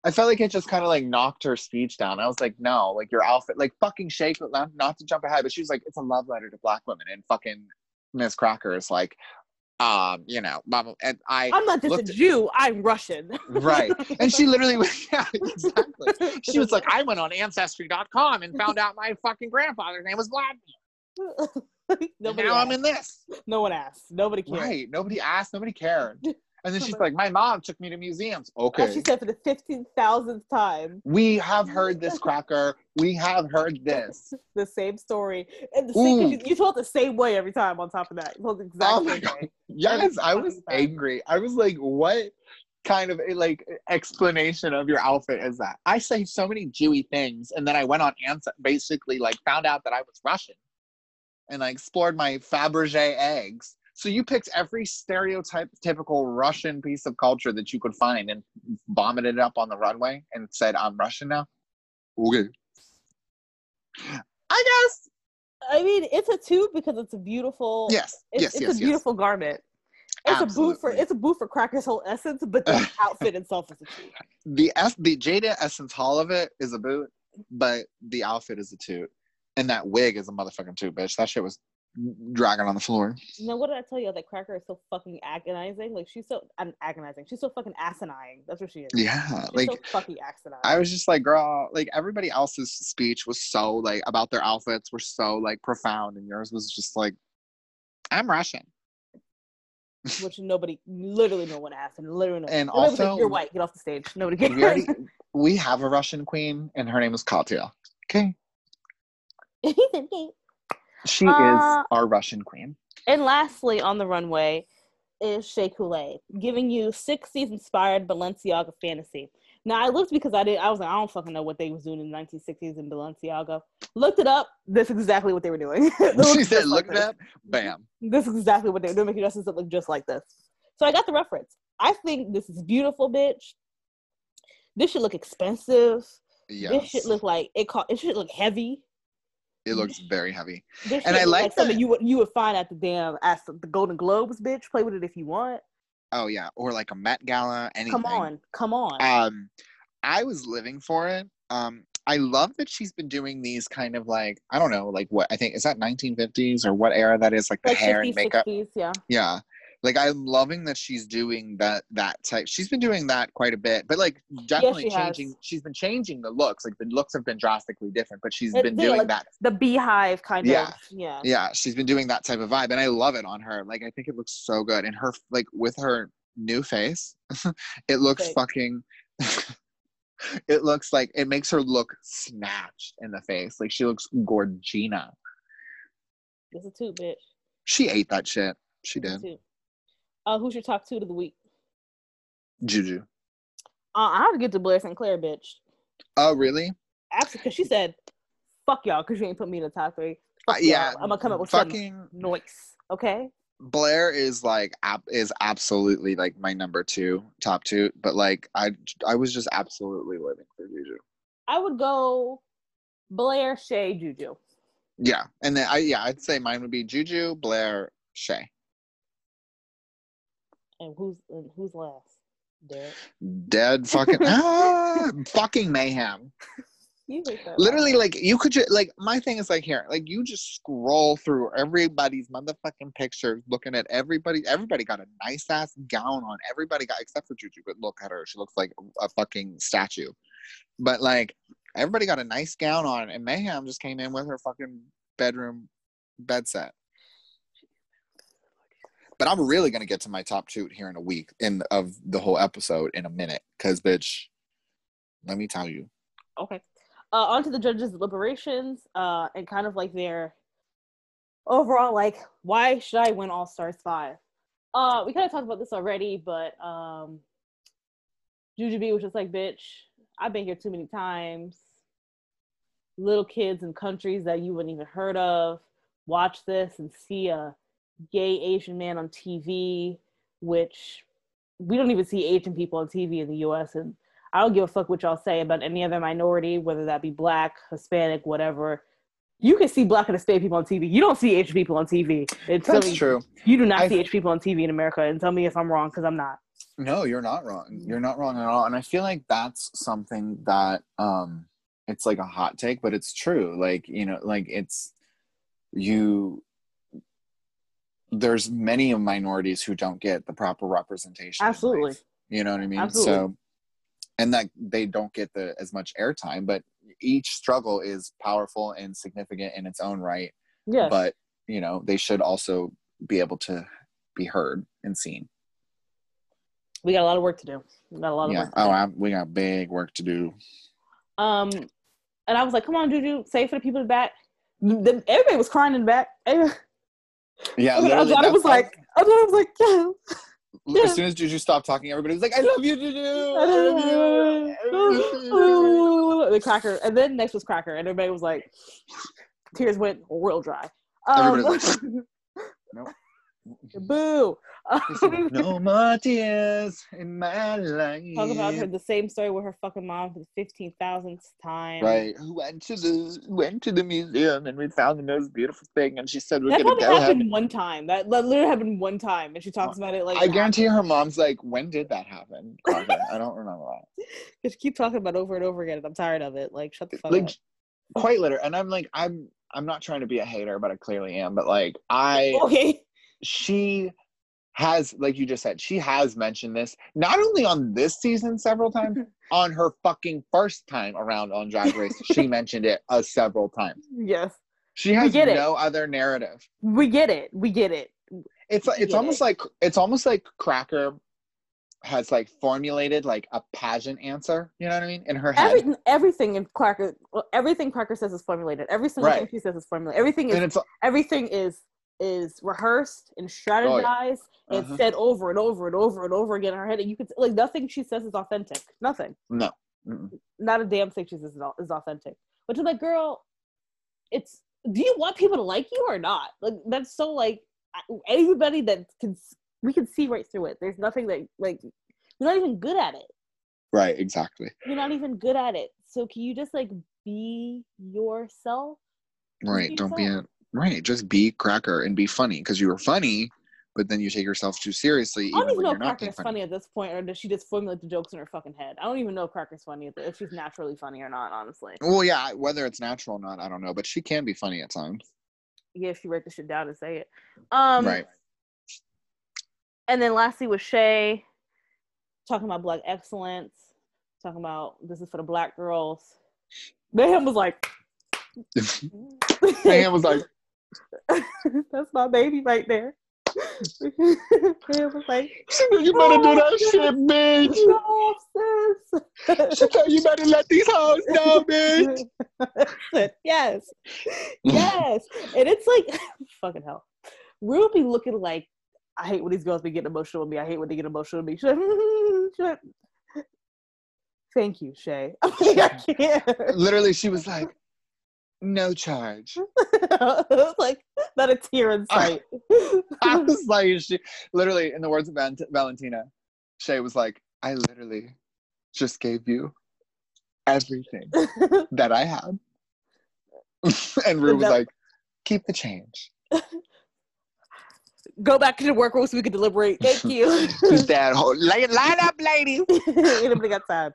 Speaker 2: I felt like it just kind of like knocked her speech down. I was like, no, like your outfit, like fucking Shake, not to jump ahead, but she was like, it's a love letter to Black women. And fucking Miss Cracker is like, you know, mama, and
Speaker 1: I'm not just a Jew, I'm Russian.
Speaker 2: Right. And she literally was, yeah, exactly. She was like, I went on Ancestry.com and found out my fucking grandfather's name was Vladimir. Now I'm in this.
Speaker 1: No one asked. Nobody cared.
Speaker 2: Right. Nobody asked. Nobody cared. And then she's like, my mom took me to museums. Okay.
Speaker 1: As she said for the 15,000th time.
Speaker 2: We have heard this, Cracker. We have heard this.
Speaker 1: The same story. And the same, you told the same way every time on top of that. You told the exact same way.
Speaker 2: Yes, I was angry. I was like, what kind of like explanation of your outfit is that? I say so many Jewy things, and then I went on basically like found out that I was Russian, and I explored my Fabergé eggs. So you picked every typical Russian piece of culture that you could find and vomited it up on the runway and said, I'm Russian now? Okay. I guess.
Speaker 1: I mean, it's a tube because it's a beautiful. It's a beautiful garment. It's a boot for Cracker's whole essence, but the outfit itself is a toot.
Speaker 2: The Jada Essence Hall of it is a boot, but the outfit is a toot. And that wig is a motherfucking toot, bitch. That shit was dragging on the floor.
Speaker 1: Now, what did I tell you? That Cracker is so fucking agonizing. Like, she's so agonizing. She's so fucking asinine. That's what she is.
Speaker 2: Yeah,
Speaker 1: she's
Speaker 2: like
Speaker 1: so fucking asinine.
Speaker 2: I was just like, girl, like everybody else's speech was so like about their outfits were so like profound, and yours was just like, I'm Russian.
Speaker 1: Which literally no one asked, and literally no one.
Speaker 2: And also,
Speaker 1: like, you're white. Get off the stage. Nobody cares.
Speaker 2: We have a Russian queen, and her name is Katya. Okay. She is our Russian queen.
Speaker 1: And lastly, on the runway is Shea Coulee, giving you 60s inspired Balenciaga fantasy. Now, I looked because I was like, I don't fucking know what they was doing in the 1960s in Balenciaga. Looked it up. That's exactly what they were doing.
Speaker 2: She said, look it up. Bam.
Speaker 1: This is exactly what they were doing, making dresses that look just like this. So I got the reference. I think this is beautiful, bitch. This should look expensive.
Speaker 2: Yes.
Speaker 1: This should look like it should look heavy.
Speaker 2: It looks very heavy.
Speaker 1: And I like something you would find at the Golden Globes, bitch. Play with it if you want.
Speaker 2: Oh yeah, or like a Met Gala, anything.
Speaker 1: Come on.
Speaker 2: I was living for it. I love that she's been doing these kind of like, I don't know, like what I think is that 1950s or what era that is, like the hair 50s, and makeup.
Speaker 1: 60s, yeah.
Speaker 2: Yeah. Like I'm loving that she's doing that type. She's been doing that quite a bit, but like definitely changing. She's been changing the looks. Like the looks have been drastically different, but she's been doing like that.
Speaker 1: The beehive kind of. Yeah.
Speaker 2: Yeah. She's been doing that type of vibe, and I love it on her. Like I think it looks so good, and her like with her new face, it looks fucking. It looks like it makes her look snatched in the face. Like she looks gorgina.
Speaker 1: It's a toot, bitch.
Speaker 2: She ate that shit. She did.
Speaker 1: Who's your top 2 of the week?
Speaker 2: Juju.
Speaker 1: I have to get to Blair Sinclair, bitch.
Speaker 2: Oh, really?
Speaker 1: Absolutely, because she said, fuck y'all, because you ain't put me in the top 3.
Speaker 2: Yeah.
Speaker 1: I'm going to come up with
Speaker 2: fucking
Speaker 1: noise, okay?
Speaker 2: Blair is like, is absolutely like my number 2, top 2. But like, I was just absolutely living for Juju.
Speaker 1: I would go Blair, Shea, Juju.
Speaker 2: Yeah. And then I'd say mine would be Juju, Blair, Shea.
Speaker 1: And who's last?
Speaker 2: Dead fucking fucking mayhem. Literally, like you could just like my thing is like here, like you just scroll through everybody's motherfucking pictures, looking at everybody. Everybody got a nice ass gown on. Everybody got except for Juju, but look at her, she looks like a fucking statue. But like everybody got a nice gown on, and Mayhem just came in with her fucking bedroom bed set. But I'm really gonna get to my top 2 here in a week of the whole episode in a minute, because bitch, let me tell you.
Speaker 1: Okay. On to the judges' deliberations, and kind of like their overall, like, why should I win All Stars 5? We kind of talked about this already, but Juju B was just like, bitch, I've been here too many times. Little kids in countries that you wouldn't even heard of watch this and see a gay Asian man on TV, which we don't even see Asian people on TV in the US, and I don't give a fuck what y'all say about any other minority, whether that be Black, Hispanic, whatever. You can see Black and Hispanic people on TV. You don't see Asian people on TV.
Speaker 2: That's true.
Speaker 1: You do not see Asian people on TV in America, and tell me if I'm wrong, because I'm not.
Speaker 2: No, you're not wrong. You're not wrong at all. And I feel like that's something that it's like a hot take, but it's true. Like, you know, like it's you there's many of minorities who don't get the proper representation.
Speaker 1: Absolutely.
Speaker 2: You know what I mean?
Speaker 1: Absolutely.
Speaker 2: So, and that they don't get as much airtime, but each struggle is powerful and significant in its own right.
Speaker 1: Yes.
Speaker 2: But, you know, they should also be able to be heard and seen.
Speaker 1: We got a lot of work to do. We
Speaker 2: got big work to do.
Speaker 1: And I was like, come on, Juju, say it for the people in the back. Everybody was crying in the back.
Speaker 2: Yeah,
Speaker 1: literally. I was like, yeah.
Speaker 2: As soon as Juju stopped talking, everybody was like, I love you, Juju. I love you.
Speaker 1: The Cracker. And then next was Cracker. And everybody was like, tears went real dry.
Speaker 2: Everybody's like, nope.
Speaker 1: Boo.
Speaker 2: No more tears in my life.
Speaker 1: Talk about her, the same story with her fucking mom for the 15,000th time.
Speaker 2: Right. Who went to the museum and we found the most beautiful thing, and she said we're
Speaker 1: that
Speaker 2: gonna
Speaker 1: go happened one time. That literally happened one time, and she talks about it like
Speaker 2: I guarantee her mom's like, when did that happen? I don't remember that.
Speaker 1: Just keep talking about it over and over again, and I'm tired of it. Like, shut the fuck
Speaker 2: like,
Speaker 1: up.
Speaker 2: Quite literally. And I'm like, I'm not trying to be a hater, but I clearly am. But like, she has, like you just said, she has mentioned this not only on this season several times, on her fucking first time around on Drag Race, she mentioned it several times.
Speaker 1: Yes,
Speaker 2: she has no other narrative.
Speaker 1: We get it.
Speaker 2: It's almost like Cracker has like formulated like a pageant answer. You know what I mean? In her head,
Speaker 1: everything Cracker says is formulated. Every single thing she says is formulated. Everything is rehearsed and strategized and said over and over and over and over again in her head. And you could, like, nothing she says is authentic. Nothing.
Speaker 2: No.
Speaker 1: Not a damn thing she says is authentic. But you're like, girl, do you want people to like you or not? Like, that's so, like, anybody we can see right through it. There's nothing that, like, you're not even good at it.
Speaker 2: Right, exactly.
Speaker 1: You're not even good at it. So can you just, like, be yourself?
Speaker 2: Right, just be Cracker and be funny, because you were funny, but then you take yourself too seriously.
Speaker 1: I don't even know if Cracker's funny at this point, or does she just formulate the jokes in her fucking head? I don't even know if Cracker's funny, if she's naturally funny or not, honestly.
Speaker 2: Well, yeah, whether it's natural or not, I don't know, but she can be funny at times.
Speaker 1: Yeah, if she write the shit down and say it.
Speaker 2: Right.
Speaker 1: And then lastly was Shay, talking about Black excellence, talking about this is for the Black girls. Mayhem was like...
Speaker 2: Mayhem was like...
Speaker 1: That's my baby right there. Mayhem was like...
Speaker 2: You better do that shit, bitch! No, sis! She told you better let these hoes know, bitch!
Speaker 1: Yes. And it's like... fucking hell. Rue be looking like, I hate when these girls be getting emotional with me. I hate when they get emotional with me. She's like, thank you, Shay. I can't.
Speaker 2: Literally, she was like, no charge.
Speaker 1: Like, not a tear in sight.
Speaker 2: I was like, literally, in the words of Valentina, Shay was like, I literally just gave you everything that I had. And Rue was like, keep the change.
Speaker 1: Go back to the workroom so we can deliberate. Thank you.
Speaker 2: She's that whole line up, ladies.
Speaker 1: Anybody got time?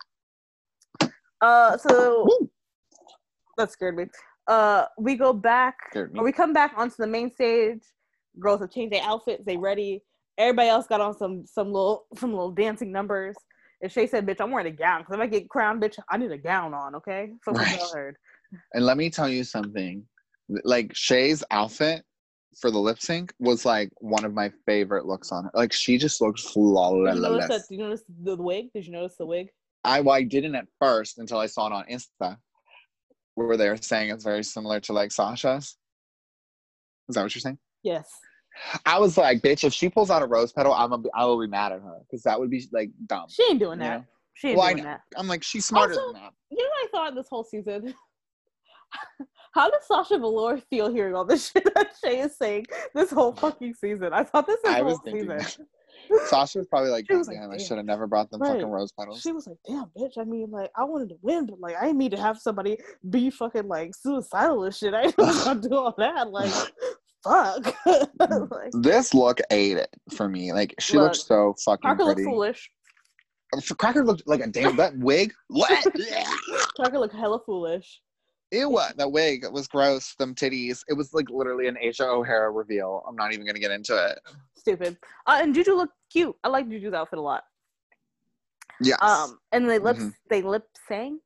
Speaker 1: So woo. That scared me. We go back, or we come back onto the main stage. Girls have changed their outfits. They ready. Everybody else got on some little dancing numbers. And Shay said, "Bitch, I'm wearing a gown because if I get crowned, bitch, I need a gown on." Okay, so right. Heard.
Speaker 2: And let me tell you something. Like Shay's outfit for the lip sync was like one of my favorite looks on her. Like she just looked flawless.
Speaker 1: Did you notice the wig? Did you notice the wig?
Speaker 2: I didn't at first until I saw it on Insta, where they were saying it's very similar to like Sasha's. Is that what you're saying?
Speaker 1: Yes.
Speaker 2: I was like, bitch, if she pulls out a rose petal, I will be mad at her because that would be like dumb.
Speaker 1: She ain't doing that.
Speaker 2: Know?
Speaker 1: She ain't doing that.
Speaker 2: I'm like, she's smarter
Speaker 1: also,
Speaker 2: than that.
Speaker 1: You know what I thought this whole season? How does Sasha Velour feel hearing all this shit that Shay is saying this whole fucking season? I thought this whole season.
Speaker 2: Sasha was probably like, damn,
Speaker 1: like,
Speaker 2: I should have never brought them fucking rose petals.
Speaker 1: She was like, damn, bitch. I mean, like, I wanted to win, but like, I didn't mean to have somebody be fucking like suicidal and shit. I didn't want to do all that. Like, fuck. Like,
Speaker 2: This look ate it for me. Like, she
Speaker 1: look,
Speaker 2: looked so fucking
Speaker 1: Cracker
Speaker 2: pretty.
Speaker 1: looked foolish.
Speaker 2: Cracker looked like a damn that wig. What?
Speaker 1: Cracker looked hella foolish.
Speaker 2: Ew, that wig was gross. Them titties. It was like literally an Asia O'Hara reveal. I'm not even gonna get into it.
Speaker 1: Stupid. And Juju looked cute. I like Juju's outfit a lot.
Speaker 2: Yes.
Speaker 1: And they lip sang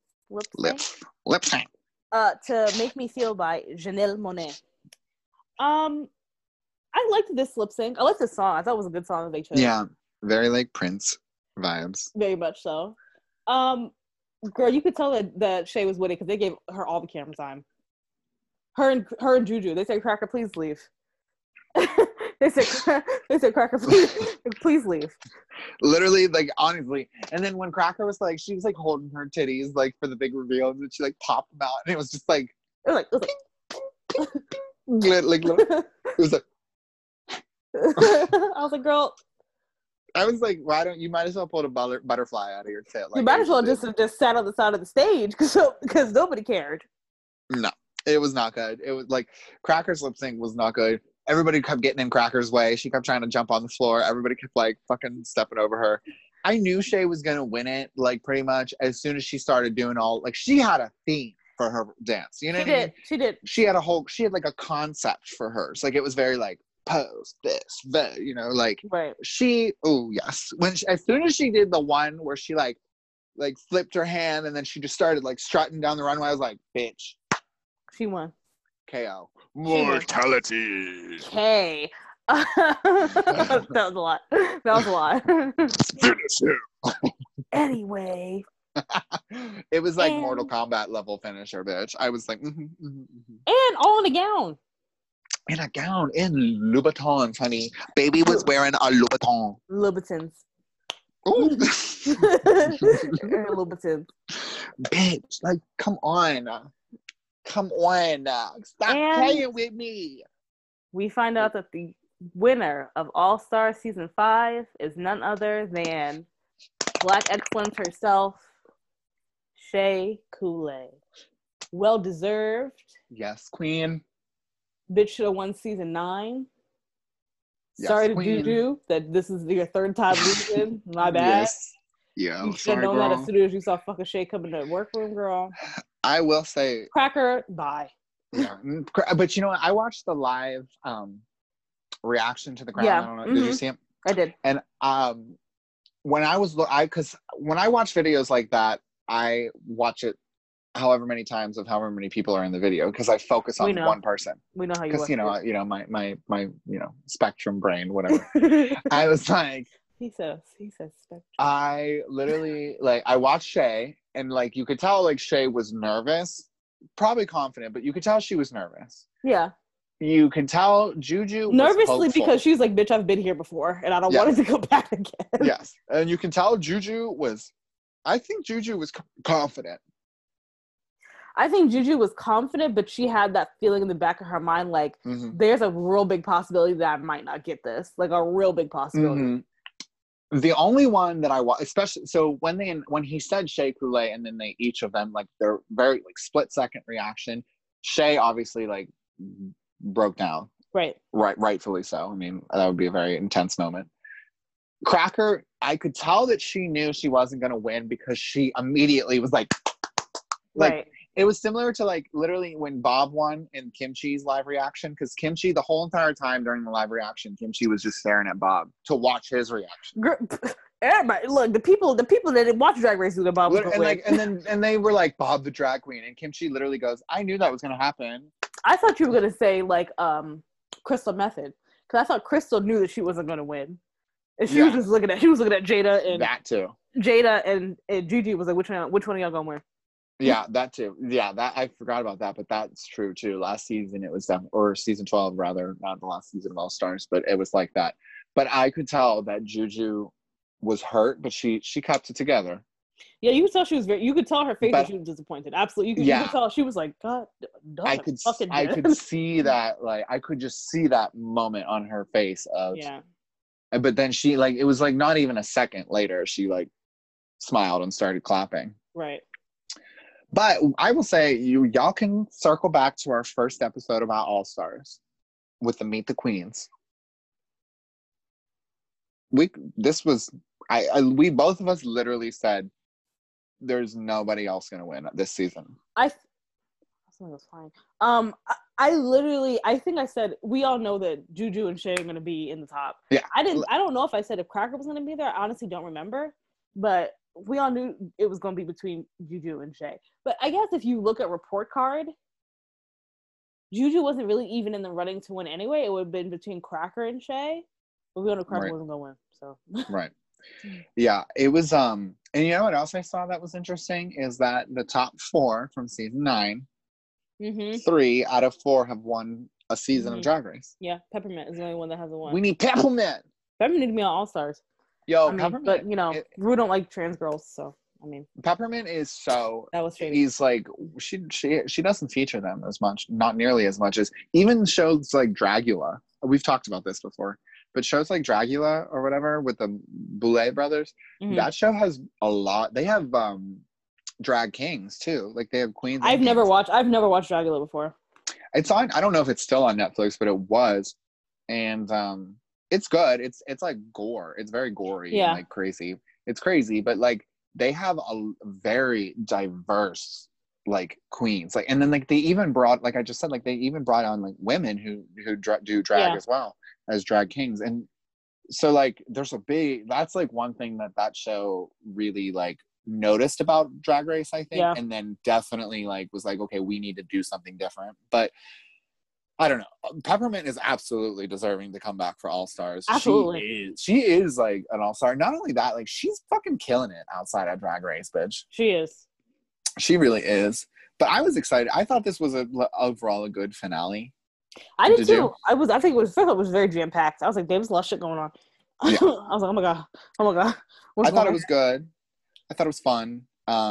Speaker 1: to Make Me Feel by Janelle Monáe. I liked this lip sync. I liked this song. I thought it was a good song that they chose.
Speaker 2: Yeah, very like Prince vibes.
Speaker 1: Very much so. Girl, you could tell that Shay was winning because they gave her all the camera time. Her and Juju. They said, "Cracker, please leave." they said, "Cracker, please leave."
Speaker 2: Literally, like, honestly. And then when Cracker was like, she was like holding her titties like for the big reveal, and then she like popped them out, and it was just like,
Speaker 1: it was
Speaker 2: like it was like.
Speaker 1: I was like, girl.
Speaker 2: I was like, why don't you might as well pull a butterfly out of your tit? Like,
Speaker 1: you might as well just sat on the side of the stage because nobody cared.
Speaker 2: No, it was not good. It was like Cracker's lip sync was not good. Everybody kept getting in Cracker's way. She kept trying to jump on the floor. Everybody kept like fucking stepping over her. I knew Shay was gonna win it, like pretty much as soon as she started doing all like she had a theme for her dance. You know what I mean?
Speaker 1: She did.
Speaker 2: She had like a concept for hers. Like it was very like pose this, you know, like
Speaker 1: right.
Speaker 2: As soon as she did the one where she like flipped her hand and then she just started like strutting down the runway, I was like, bitch,
Speaker 1: she won.
Speaker 2: KO. Mortality.
Speaker 1: Okay. That was a lot.
Speaker 2: Finish him.
Speaker 1: Anyway.
Speaker 2: It was like Mortal Kombat level finisher, bitch. I was like,
Speaker 1: and all in a gown.
Speaker 2: In a gown, in Louboutins, honey. Baby was wearing a Louboutin.
Speaker 1: Louboutins.
Speaker 2: Ooh.
Speaker 1: Louboutins.
Speaker 2: Bitch, like, come on. Stop playing with me.
Speaker 1: We find out that the winner of All Stars Season 5 is none other than Black Excellence herself, Shea Coulee. Well deserved.
Speaker 2: Yes, queen.
Speaker 1: Bitch should have won Season 9.
Speaker 2: Yes,
Speaker 1: sorry to
Speaker 2: queen.
Speaker 1: Juju that this is your third time losing. My bad.
Speaker 2: Yes. Yeah.
Speaker 1: You should have known that as soon as you saw fucking Shay coming to the workroom, girl.
Speaker 2: I will say,
Speaker 1: Cracker, bye.
Speaker 2: Yeah, but you know what? I watched the live reaction to the crown.
Speaker 1: Yeah.
Speaker 2: I don't know. Did you see it?
Speaker 1: I did.
Speaker 2: And when I watch videos like that, I watch it however many times of however many people are in the video because I focus on one person.
Speaker 1: We know how you.
Speaker 2: Because my spectrum brain, whatever. I was like.
Speaker 1: He says spectrum.
Speaker 2: I literally I watched Shay and like you could tell like Shay was nervous, probably confident, but you could tell she was nervous.
Speaker 1: Yeah.
Speaker 2: You can tell Juju was
Speaker 1: nervously
Speaker 2: hopeful.
Speaker 1: Because she's like, bitch, I've been here before and I don't want it to go back again.
Speaker 2: Yes. And you can tell I think Juju was confident.
Speaker 1: I think Juju was confident, but she had that feeling in the back of her mind like there's a real big possibility that I might not get this. Like a real big possibility.
Speaker 2: Mm-hmm. The only one that I especially so when he said Shea Coulee and then they each of them like their very like split second reaction, Shay obviously like broke down. Rightfully so. I mean, that would be a very intense moment. Cracker, I could tell that she knew she wasn't gonna win because she immediately was like
Speaker 1: right.
Speaker 2: It was similar to like literally when Bob won in Kimchi's live reaction because Kimchi the whole entire time during the live reaction, Kimchi was just staring at Bob to watch his reaction.
Speaker 1: Everybody, look, the people that didn't watch Drag Race knew that Bob was going to win.
Speaker 2: And they were like Bob the drag queen, and Kimchi literally goes, "I knew that was going to happen."
Speaker 1: I thought you were going to say like Crystal Method because I thought Crystal knew that she wasn't going to win, and she was just looking at Jada and
Speaker 2: that too.
Speaker 1: Jada and Gigi was like, which one of y'all going to win?
Speaker 2: Yeah, that too. Yeah, that I forgot about that, but that's true too. Last season it was or season 12 rather, not the last season of All Stars, but it was like that. But I could tell that Juju was hurt, but she kept it together.
Speaker 1: Yeah, you could tell she was you could tell her face that she was disappointed. Absolutely, you could tell she was like, God,
Speaker 2: I could see that I could just see that moment on her face of But then she it was like not even a second later she smiled and started clapping.
Speaker 1: Right.
Speaker 2: But I will say, y'all can circle back to our first episode about All Stars. with the Meet the Queens. We both of us literally said there's nobody else gonna win this season.
Speaker 1: That was fine. I think I said we all know that Juju and Shea are gonna be in the top.
Speaker 2: Yeah.
Speaker 1: I don't know if I said if Cracker was gonna be there. I honestly don't remember, but we all knew it was gonna be between Juju and Shea. But I guess if you look at report card, Juju wasn't really even in the running to win anyway. It would have been between Cracker and Shea, but we all know Cracker wasn't gonna win. So
Speaker 2: right. Yeah, it was. And you know what else I saw that was interesting is that the top 4 from season 9, 3 out of 4 have won a season of Drag Race.
Speaker 1: Yeah, Peppermint is the only one that hasn't won.
Speaker 2: We need Peppermint.
Speaker 1: Peppermint need to be on All Stars.
Speaker 2: Yo,
Speaker 1: I mean,
Speaker 2: Peppermint.
Speaker 1: But you know, Rue don't like trans girls, so I mean,
Speaker 2: Peppermint is so.
Speaker 1: That was shady.
Speaker 2: He's like she doesn't feature them as much, not nearly as much as even shows like Dragula. We've talked about this before, but shows like Dragula or whatever with the Boulet brothers, that show has a lot. They have drag kings too. Like they have queens.
Speaker 1: I've never watched Dragula before.
Speaker 2: It's on. I don't know if it's still on Netflix, but it was, and it's good. It's like gore. It's very gory and like crazy. It's crazy, but like they have a very diverse like queens. Like, and then like they even brought, like I just said, like they even brought on like women who do drag as well as drag kings. And so like there's that's like one thing that show really like noticed about Drag Race, I think, and then definitely like was like, okay, we need to do something different. But I don't know. Peppermint is absolutely deserving to come back for All Stars.
Speaker 1: Absolutely.
Speaker 2: She is like an All Star. Not only that, like she's fucking killing it outside of Drag Race, bitch.
Speaker 1: She is.
Speaker 2: She really is. But I was excited. I thought this was overall a good finale.
Speaker 1: I did too. You? I think it was very jam packed. I was like, there's a lot of shit going on. Yeah. I was like, oh my god.
Speaker 2: I thought it was good. I thought it was fun.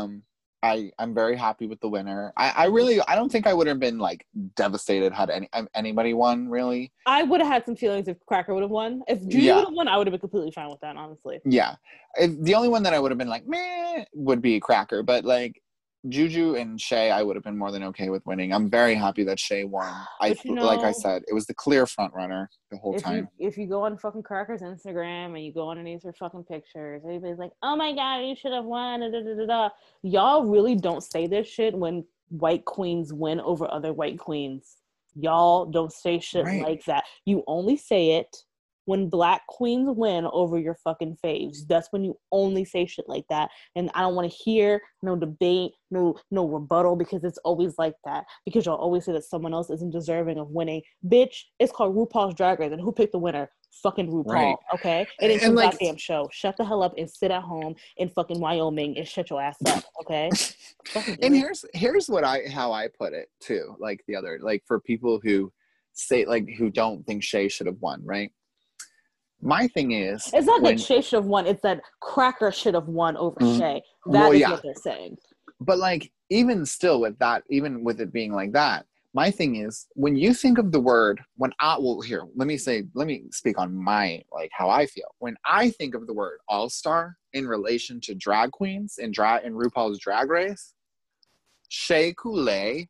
Speaker 2: I'm very happy with the winner. I don't think I would have been like devastated had anybody won, really.
Speaker 1: I would have had some feelings if Cracker would have won. If Juju would have won, I would have been completely fine with that, honestly.
Speaker 2: Yeah. The only one that I would have been like, meh, would be Cracker. But like Juju and Shea, I would have been more than okay with winning. I'm very happy that Shea won. Like I said, it was the clear front runner the whole time.
Speaker 1: If you go on fucking Cracker's Instagram and you go underneath her fucking pictures, everybody's like, oh my god, you should have won. Da, da, da, da, da. Y'all really don't say this shit when white queens win over other white queens. Y'all don't say shit like that. You only say it when black queens win over your fucking faves. That's when you only say shit like that. And I don't want to hear no debate, no rebuttal, because it's always like that. Because you'll always say that someone else isn't deserving of winning. Bitch, it's called RuPaul's Drag Race, and who picked the winner? Fucking RuPaul, okay? It ain't some goddamn show. Shut the hell up and sit at home in fucking Wyoming and shut your ass up, okay?
Speaker 2: And here's how I put it too. Like the other, like for people who say like who don't think Shea should have won, right? My thing is,
Speaker 1: it's not that Shea should have won. It's that Cracker should have won over Shea. That is what they're saying.
Speaker 2: But like, even still with that, even with it being like that, my thing is, when you think of the word, let me speak on my, like how I feel. When I think of the word all-star in relation to drag queens in RuPaul's Drag Race, Shea Coulee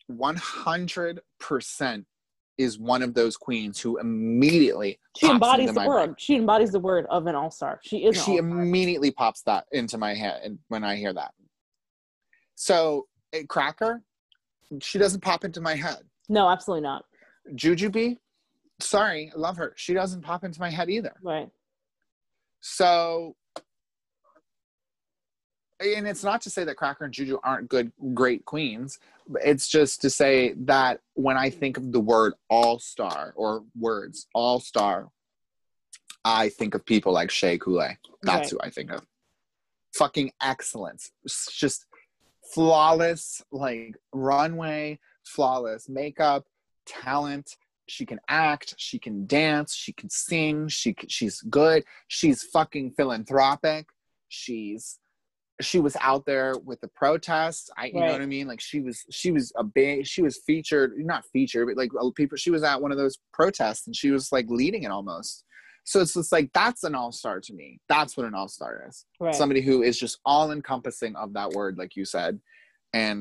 Speaker 2: 100% is one of those queens who immediately
Speaker 1: embodies the word. She embodies the word of an all-star. She
Speaker 2: immediately pops that into my head when I hear that. So Cracker, she doesn't pop into my head.
Speaker 1: No, absolutely not.
Speaker 2: Jujubee, sorry, I love her. She doesn't pop into my head either.
Speaker 1: Right.
Speaker 2: So, and it's not to say that Cracker and Juju aren't great queens. It's just to say that when I think of the word all-star or words all-star, I think of people like Shea Coulee. That's who I think of. Fucking excellence. Just flawless, like runway, flawless makeup, talent. She can act, she can dance, she can sing, she's good. She's fucking philanthropic. She was out there with the protests. You know what I mean? Like she was featured, not featured, but like people, she was at one of those protests and she was like leading it almost. So it's just like, that's an all-star to me. That's what an all-star is. Right. Somebody who is just all encompassing of that word, like you said. And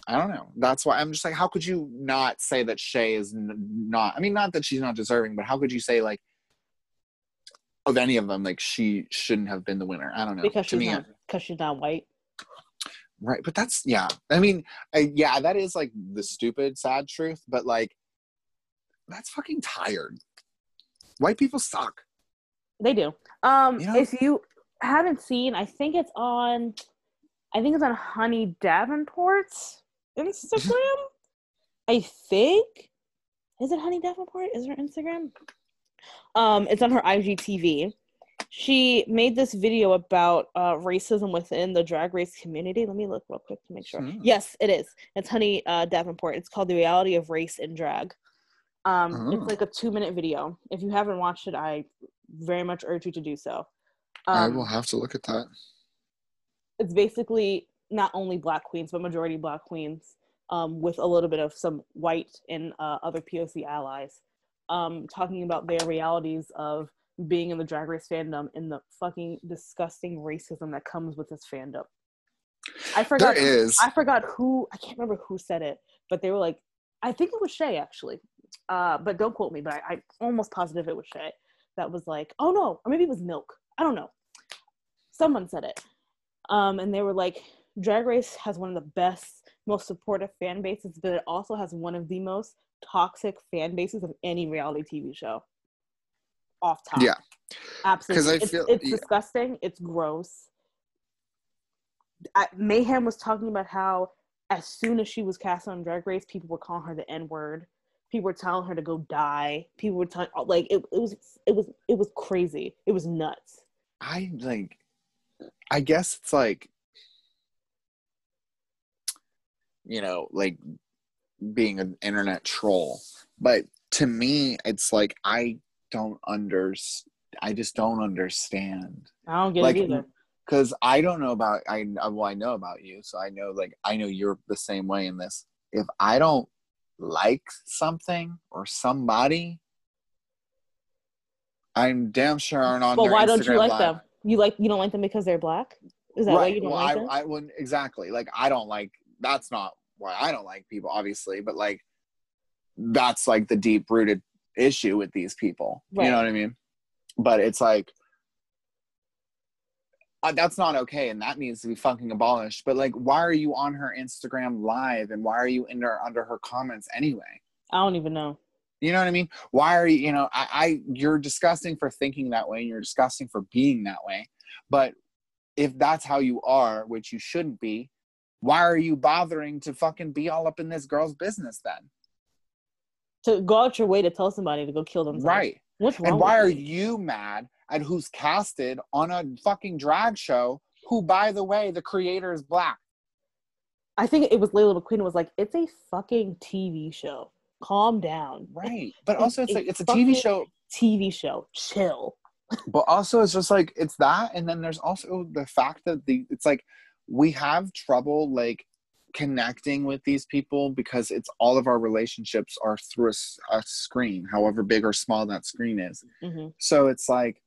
Speaker 2: I don't know. That's why I'm just like, how could you not say that Shay is not? I mean, not that she's not deserving, but how could you say like of any of them, like she shouldn't have been the winner? I don't know.
Speaker 1: Because
Speaker 2: To me,
Speaker 1: she's not white.
Speaker 2: right? But that's yeah. I mean, yeah, that is like the stupid, sad truth. But like, that's fucking tired. White people suck.
Speaker 1: They do. If you haven't seen, I think it's on Honey Davenport's Instagram. I think. Is it Honey Davenport? Is her Instagram? It's on her IGTV. She made this video about racism within the drag race community. Let me look real quick to make sure. Yes, it is. It's Honey Davenport. It's called The Reality of Race in Drag. It's like a 2-minute video. If you haven't watched it, I very much urge you to do so.
Speaker 2: I will have to look at that.
Speaker 1: It's basically not only Black queens, but majority Black queens, with a little bit of some white and other POC allies, talking about their realities of being in the Drag Race fandom and the fucking disgusting racism that comes with this fandom. I forgot who, I can't remember who said it, but they were like, I think it was Shay actually, but don't quote me, but I'm almost positive it was Shay that was like, oh no, or maybe it was Milk, I don't know, someone said it, and they were like, Drag Race has one of the best, most supportive fan bases, but it also has one of the most toxic fan bases of any reality TV show. Off top.
Speaker 2: Yeah.
Speaker 1: Absolutely. It's disgusting. It's gross. Mayhem was talking about how as soon as she was cast on Drag Race, people were calling her the N-word. People were telling her to go die. People were telling, like, it was crazy. It was nuts.
Speaker 2: I guess it's like, you know, like being an internet troll. But to me, it's like, I just don't understand.
Speaker 1: I don't get it either.
Speaker 2: Because I don't know about, I know about you, so I know you're the same way in this. If I don't like something or somebody, I'm damn sure aren't on their Instagram. Well, why don't
Speaker 1: you like
Speaker 2: Live.
Speaker 1: them? You don't like them because they're Black? Is that why you don't like them?
Speaker 2: I wouldn't exactly. Like, I don't like, that's not why I don't like people, obviously, but like, that's like the deep rooted issue with these people. Right. You know what I mean? But it's like, that's not okay, and that needs to be fucking abolished. But like, why are you on her Instagram Live, and why are you under her comments anyway?
Speaker 1: I don't even know.
Speaker 2: You know what I mean? Why are you, you're disgusting for thinking that way, and you're disgusting for being that way. But if that's how you are, which you shouldn't be, why are you bothering to fucking be all up in this girl's business then?
Speaker 1: To go out your way to tell somebody to go kill themselves.
Speaker 2: Right.
Speaker 1: What's wrong
Speaker 2: and why are you mad at who's casted on a fucking drag show who, by the way, the creator is Black?
Speaker 1: I think it was Layla McQueen was like, it's a fucking TV show. Calm down.
Speaker 2: Right. But also it's like, it's a TV show.
Speaker 1: TV show. Chill.
Speaker 2: But also it's just like, it's that. And then there's also the fact that it's like, we have trouble like connecting with these people because it's all of our relationships are through a screen, however big or small that screen is. Mm-hmm. So it's like,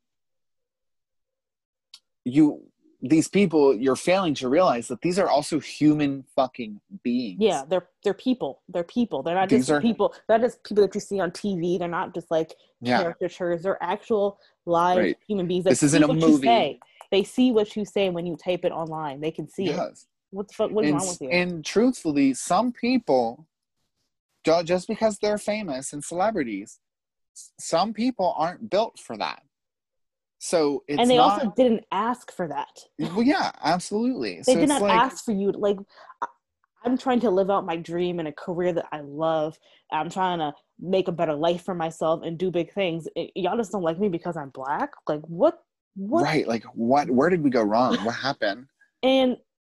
Speaker 2: these people, you're failing to realize that these are also human fucking beings.
Speaker 1: Yeah, they're people. They're people. They're not just people. They're not just people that you see on TV. They're not just like caricatures. They're actual live human beings.
Speaker 2: This isn't a movie.
Speaker 1: They see what you say when you type it online. They can see it. What the fuck? What's wrong with you?
Speaker 2: And truthfully, some people, just because they're famous and celebrities, some people aren't built for that. So it's
Speaker 1: they also didn't ask for that.
Speaker 2: Well, yeah, absolutely.
Speaker 1: They did not ask for you. Like, I'm trying to live out my dream in a career that I love. I'm trying to make a better life for myself and do big things. Y'all just don't like me because I'm Black? Like, what?
Speaker 2: Right. Like, what? Where did we go wrong? What happened?
Speaker 1: And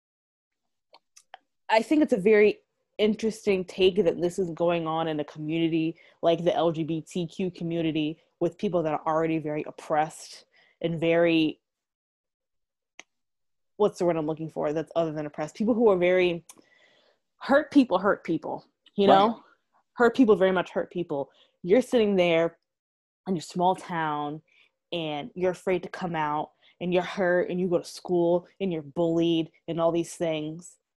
Speaker 1: I think it's a very interesting take that this is going on in a community like the LGBTQ community with people that are already very oppressed and very, what's the word I'm looking for that's other than oppressed? People who are very hurt people, you know? Right. Hurt people very much hurt people. You're sitting there in your small town and you're afraid to come out and you're hurt and you go to school and you're bullied and all these things.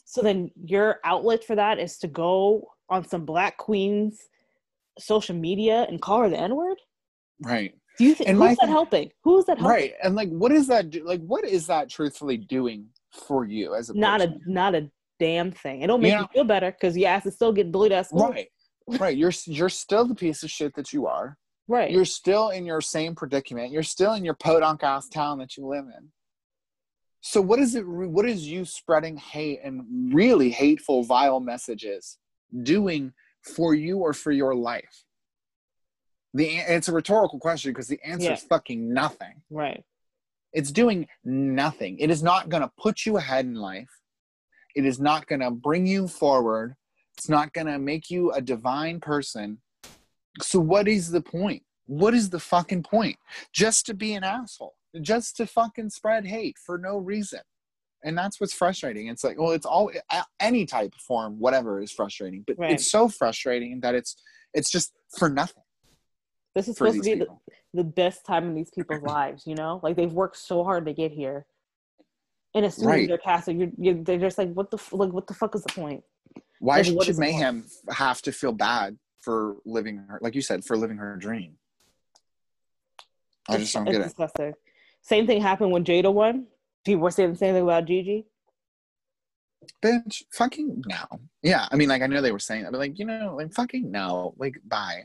Speaker 1: So then your outlet for that is to go on some black queen's social media and call her the N-word?
Speaker 2: Right.
Speaker 1: Do you think,
Speaker 2: And
Speaker 1: who's that helping? Who's that helping?
Speaker 2: Right. And like, what is that like, what is that truthfully doing for you as a person?
Speaker 1: Not a damn thing. It don't
Speaker 2: You
Speaker 1: make
Speaker 2: know,
Speaker 1: you feel better because your ass is still getting bullied at school.
Speaker 2: right. Right. You're still the piece of shit that you are.
Speaker 1: Right.
Speaker 2: You're still in your same predicament. You're still in your podunk ass town that you live in. So what is it? What is you spreading hate and really hateful, vile messages doing for you or for your life? It's a rhetorical question because the answer is fucking nothing.
Speaker 1: Right.
Speaker 2: It's doing nothing. It is not going to put you ahead in life. It is not going to bring you forward. It's not going to make you a divine person. So what is the point? What is the fucking point? Just to be an asshole. Just to fucking spread hate for no reason. And that's what's frustrating. It's like, well, it's all, any type of form, whatever is frustrating. But it's so frustrating that it's just for nothing.
Speaker 1: This is supposed to be the best time in these people's lives, you know? Like, they've worked so hard to get here. And as soon as they're casted, they're just like, what the fuck is the point?
Speaker 2: Why should Mayhem have to feel bad for living her, like you said, for living her dream? I just don't get it.
Speaker 1: Disgusting. Same thing happened when Jada won. People were saying the same thing about Gigi.
Speaker 2: Bitch, fucking no. Yeah, I mean, like, I know they were saying that, but like, you know, like, fucking no. Like, bye.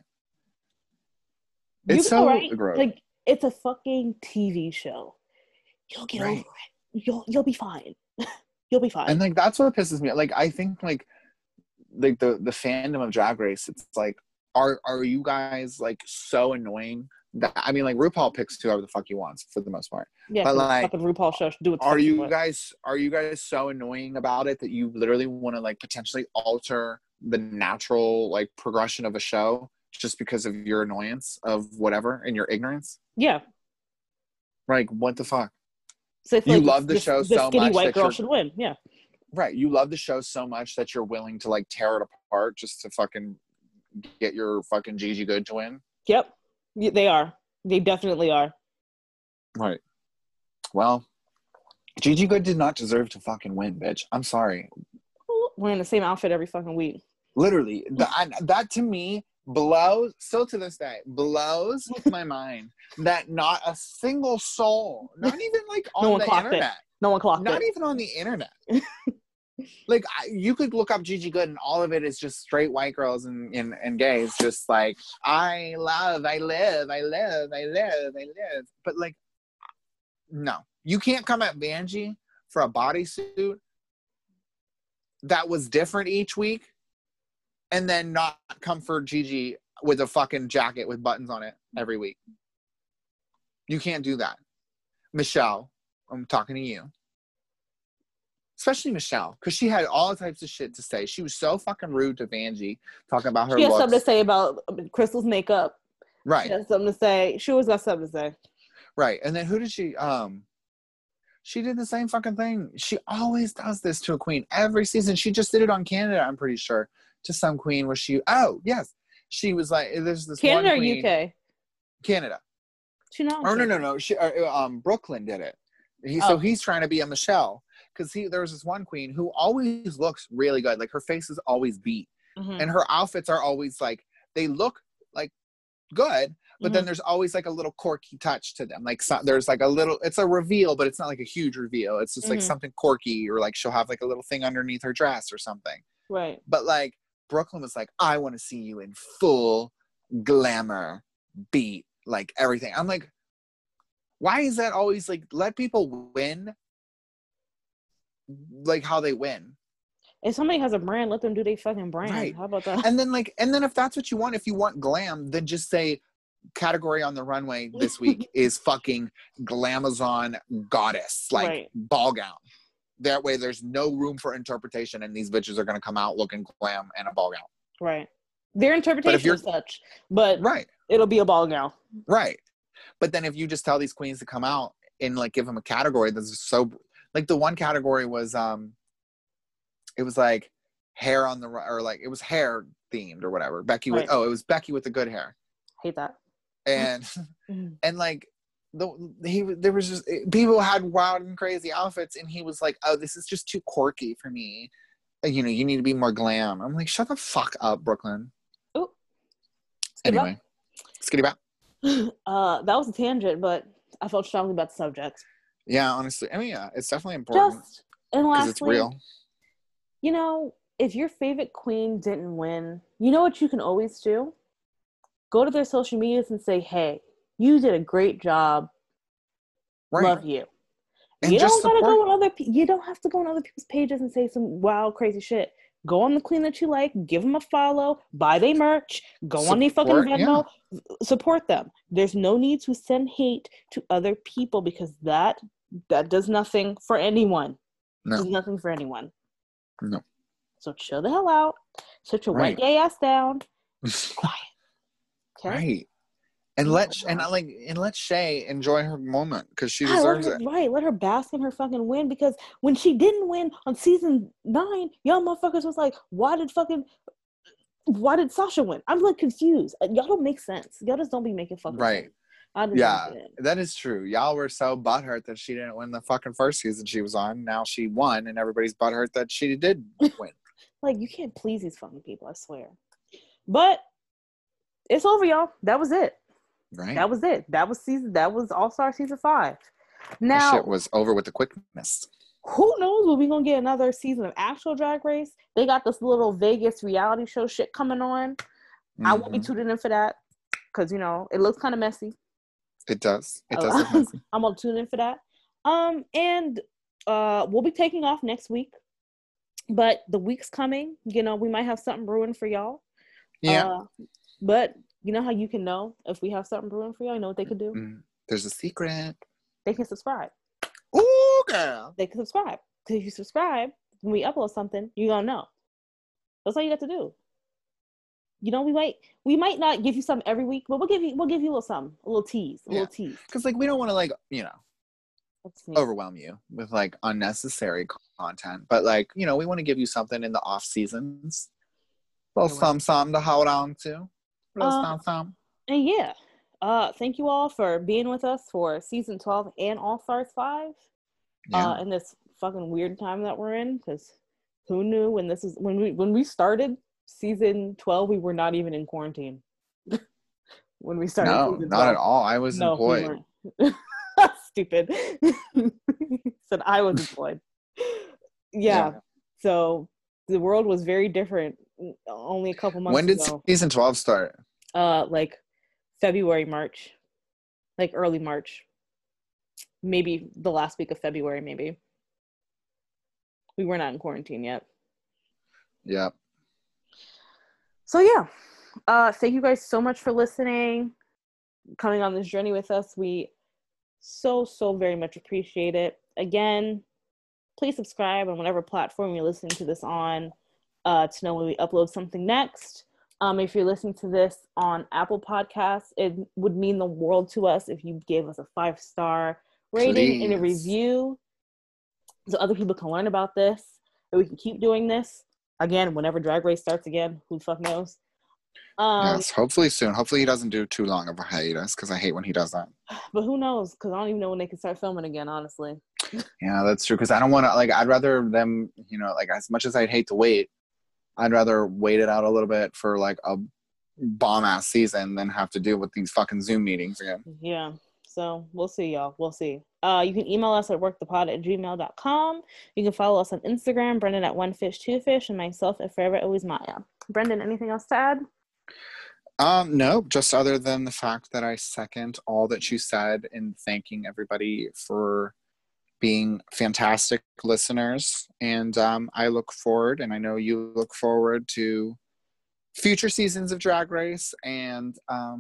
Speaker 2: It's so gross.
Speaker 1: Like, it's a fucking TV show. You'll get over it. You'll be fine. You'll be fine.
Speaker 2: And like, that's what pisses me. Like, I think like the fandom of Drag Race, it's like, are you guys like so annoying that, I mean, like, RuPaul picks whoever the fuck he wants for the most part.
Speaker 1: Yeah,
Speaker 2: but like,
Speaker 1: fucking RuPaul show do it.
Speaker 2: Are you guys so annoying about it that you literally want to like potentially alter the natural like progression of a show just because of your annoyance of whatever and your ignorance?
Speaker 1: Yeah.
Speaker 2: Like, what the fuck?
Speaker 1: So
Speaker 2: you love the show so much.
Speaker 1: Skinny white girl should win. Yeah.
Speaker 2: Right. You love the show so much that you're willing to like tear it apart just to fucking get your fucking Gigi Good to win.
Speaker 1: Yep. They are. They definitely are.
Speaker 2: Right. Well, Gigi Good did not deserve to fucking win, bitch. I'm sorry.
Speaker 1: Wearing the same outfit every fucking week.
Speaker 2: Literally. That to me blows, still to this day, blows my mind that not a single soul, not even like on the internet.
Speaker 1: No one clocked it.
Speaker 2: Not even on the internet. Like, you could look up Gigi Good and all of it is just straight white girls and gays just like, I live. But like, no. You can't come at Vanjie for a bodysuit that was different each week and then not come for Gigi with a fucking jacket with buttons on it every week. You can't do that. Michelle, I'm talking to you. Especially Michelle, because she had all types of shit to say. She was so fucking rude to Vanjie, talking about her looks.
Speaker 1: She had something to say about Crystal's makeup.
Speaker 2: Right.
Speaker 1: She had something to say. She always got something to say.
Speaker 2: Right. And then who did she did the same fucking thing. She always does this to a queen. Every season. She just did it on Canada, I'm pretty sure. To some queen where she she was like, there's this
Speaker 1: Canada
Speaker 2: one queen,
Speaker 1: or UK?
Speaker 2: Canada.
Speaker 1: She not.
Speaker 2: Or no. She Brooklyn did it. So he's trying to be a Michelle. Because there was this one queen who always looks really good. Like, her face is always beat. Mm-hmm. And her outfits are always like, they look like good, but then there's always like a little quirky touch to them. Like, there's like a little, it's a reveal, but it's not like a huge reveal. It's just like something quirky, or like she'll have like a little thing underneath her dress or something.
Speaker 1: Right.
Speaker 2: But like, Brooklyn was like, I want to see you in full glamour, beat, like everything. I'm like, why is that always like, let people win like how they win?
Speaker 1: If somebody has a brand, let them do their fucking brand.
Speaker 2: Right.
Speaker 1: How about that?
Speaker 2: And then if that's what you want, if you want glam, then just say category on the runway this week is fucking glamazon goddess, like ball gown. That way there's no room for interpretation and these bitches are going to come out looking glam and a ball gown.
Speaker 1: Right. Their interpretation is such, but it'll be a ball gown.
Speaker 2: Right. But then if you just tell these queens to come out and like give them a category that's so, like, the one category was it was like hair on the, or like it was hair themed or whatever. Becky with it was Becky with the good hair.
Speaker 1: Hate that.
Speaker 2: And and like there was just, people had wild and crazy outfits and he was like, oh, this is just too quirky for me. you need to be more glam. I'm like, shut the fuck up, Brooklyn.
Speaker 1: Oh,
Speaker 2: anyway, skitty bop.
Speaker 1: That was a tangent, but I felt strongly about the subject.
Speaker 2: Yeah, honestly, I mean, yeah, it's definitely important
Speaker 1: and
Speaker 2: because it's
Speaker 1: lastly,
Speaker 2: real.
Speaker 1: If your favorite queen didn't win, you know what you can always do? Go to their social medias and say, "Hey, you did a great job.
Speaker 2: Right.
Speaker 1: Love you."
Speaker 2: And
Speaker 1: You
Speaker 2: just
Speaker 1: don't gotta
Speaker 2: support.
Speaker 1: go on you don't have to go on other people's pages and say some wild, crazy shit. Go on the queen that you like, give them a follow, buy their merch, go on their fucking Venmo, support them. There's no need to send hate to other people because that does nothing for anyone.
Speaker 2: No.
Speaker 1: Does nothing for anyone.
Speaker 2: No.
Speaker 1: So chill the hell out. Sit your white gay ass down. Quiet. Okay.
Speaker 2: Right. And let Shay enjoy her moment because she deserves it.
Speaker 1: Right. Let her bask in her fucking win because when she didn't win on season 9, y'all motherfuckers was like, why did Sasha win? I'm like confused. Y'all don't make sense. Y'all just don't be making fucking sense.
Speaker 2: Yeah, that is true. Y'all were so butthurt that she didn't win the fucking first season she was on. Now she won, and everybody's butthurt that she did win.
Speaker 1: Like, you can't please these fucking people, I swear. But it's over, y'all. That was it.
Speaker 2: Right.
Speaker 1: That was it. That was All-Star season 5. Now,
Speaker 2: that shit was over with the quickness.
Speaker 1: Who knows when we're gonna get another season of actual Drag Race? They got this little Vegas reality show shit coming on. Mm-hmm. I won't be tuning in for that because it looks kind of messy.
Speaker 2: It does. It does look messy.
Speaker 1: I'm gonna tune in for that. And we'll be taking off next week, but the week's coming. We might have something brewing for y'all.
Speaker 2: Yeah.
Speaker 1: But you know how you can know if we have something brewing for y'all? You know what they can do?
Speaker 2: There's a secret.
Speaker 1: They can subscribe.
Speaker 2: Ooh, girl.
Speaker 1: They can subscribe. Because if you subscribe, when we upload something, you're going to know. That's all you got to do. We might not give you something every week, but we'll give you a little something, a little tease, little tease.
Speaker 2: Because we don't want to overwhelm you with unnecessary content, but we want to give you something in the off seasons. A little something to hold on to.
Speaker 1: And yeah, thank you all for being with us for season 12 and All Stars 5. In this fucking weird time that we're in, because who knew when we started season 12, we were not even in quarantine. When we started,
Speaker 2: no, not at all. I was employed.
Speaker 1: Stupid. Said I was employed. Yeah. So the world was very different only a couple months ago.
Speaker 2: When did season 12 start?
Speaker 1: February, March. Early March. Maybe the last week of February, maybe. We were not in quarantine yet.
Speaker 2: Yeah.
Speaker 1: So yeah. Thank you guys so much for listening, coming on this journey with us. We so very much appreciate it. Again, please subscribe on whatever platform you're listening to this on to know when we upload something next. If you're listening to this on Apple Podcasts, it would mean the world to us if you gave us a 5-star rating and a review so other people can learn about this and we can keep doing this again whenever Drag Race starts again. Who the fuck knows?
Speaker 2: Yes, hopefully soon. Hopefully he doesn't do too long of a hiatus because I hate when he does that.
Speaker 1: But who knows? Because I don't even know when they can start filming again, honestly.
Speaker 2: Yeah, that's true. Because I don't want to, I'd rather them, as much as I'd hate to wait, I'd rather wait it out a little bit for a bomb-ass season than have to deal with these fucking Zoom meetings again.
Speaker 1: Yeah. So we'll see, y'all. We'll see. You can email us at workthepod@gmail.com. You can follow us on Instagram, Brendan at OneFish2Fish, and myself at Forever Always Maya. Brendan, anything else to add?
Speaker 2: No, just other than the fact that I second all that you said in thanking everybody for being fantastic listeners. And I look forward, and I know you look forward to future seasons of Drag Race and,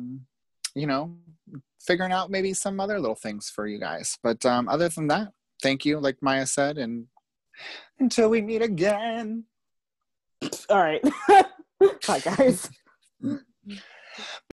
Speaker 2: figuring out maybe some other little things for you guys. But other than that, thank you, like Maya said, and until we meet again.
Speaker 1: All right. Bye, guys.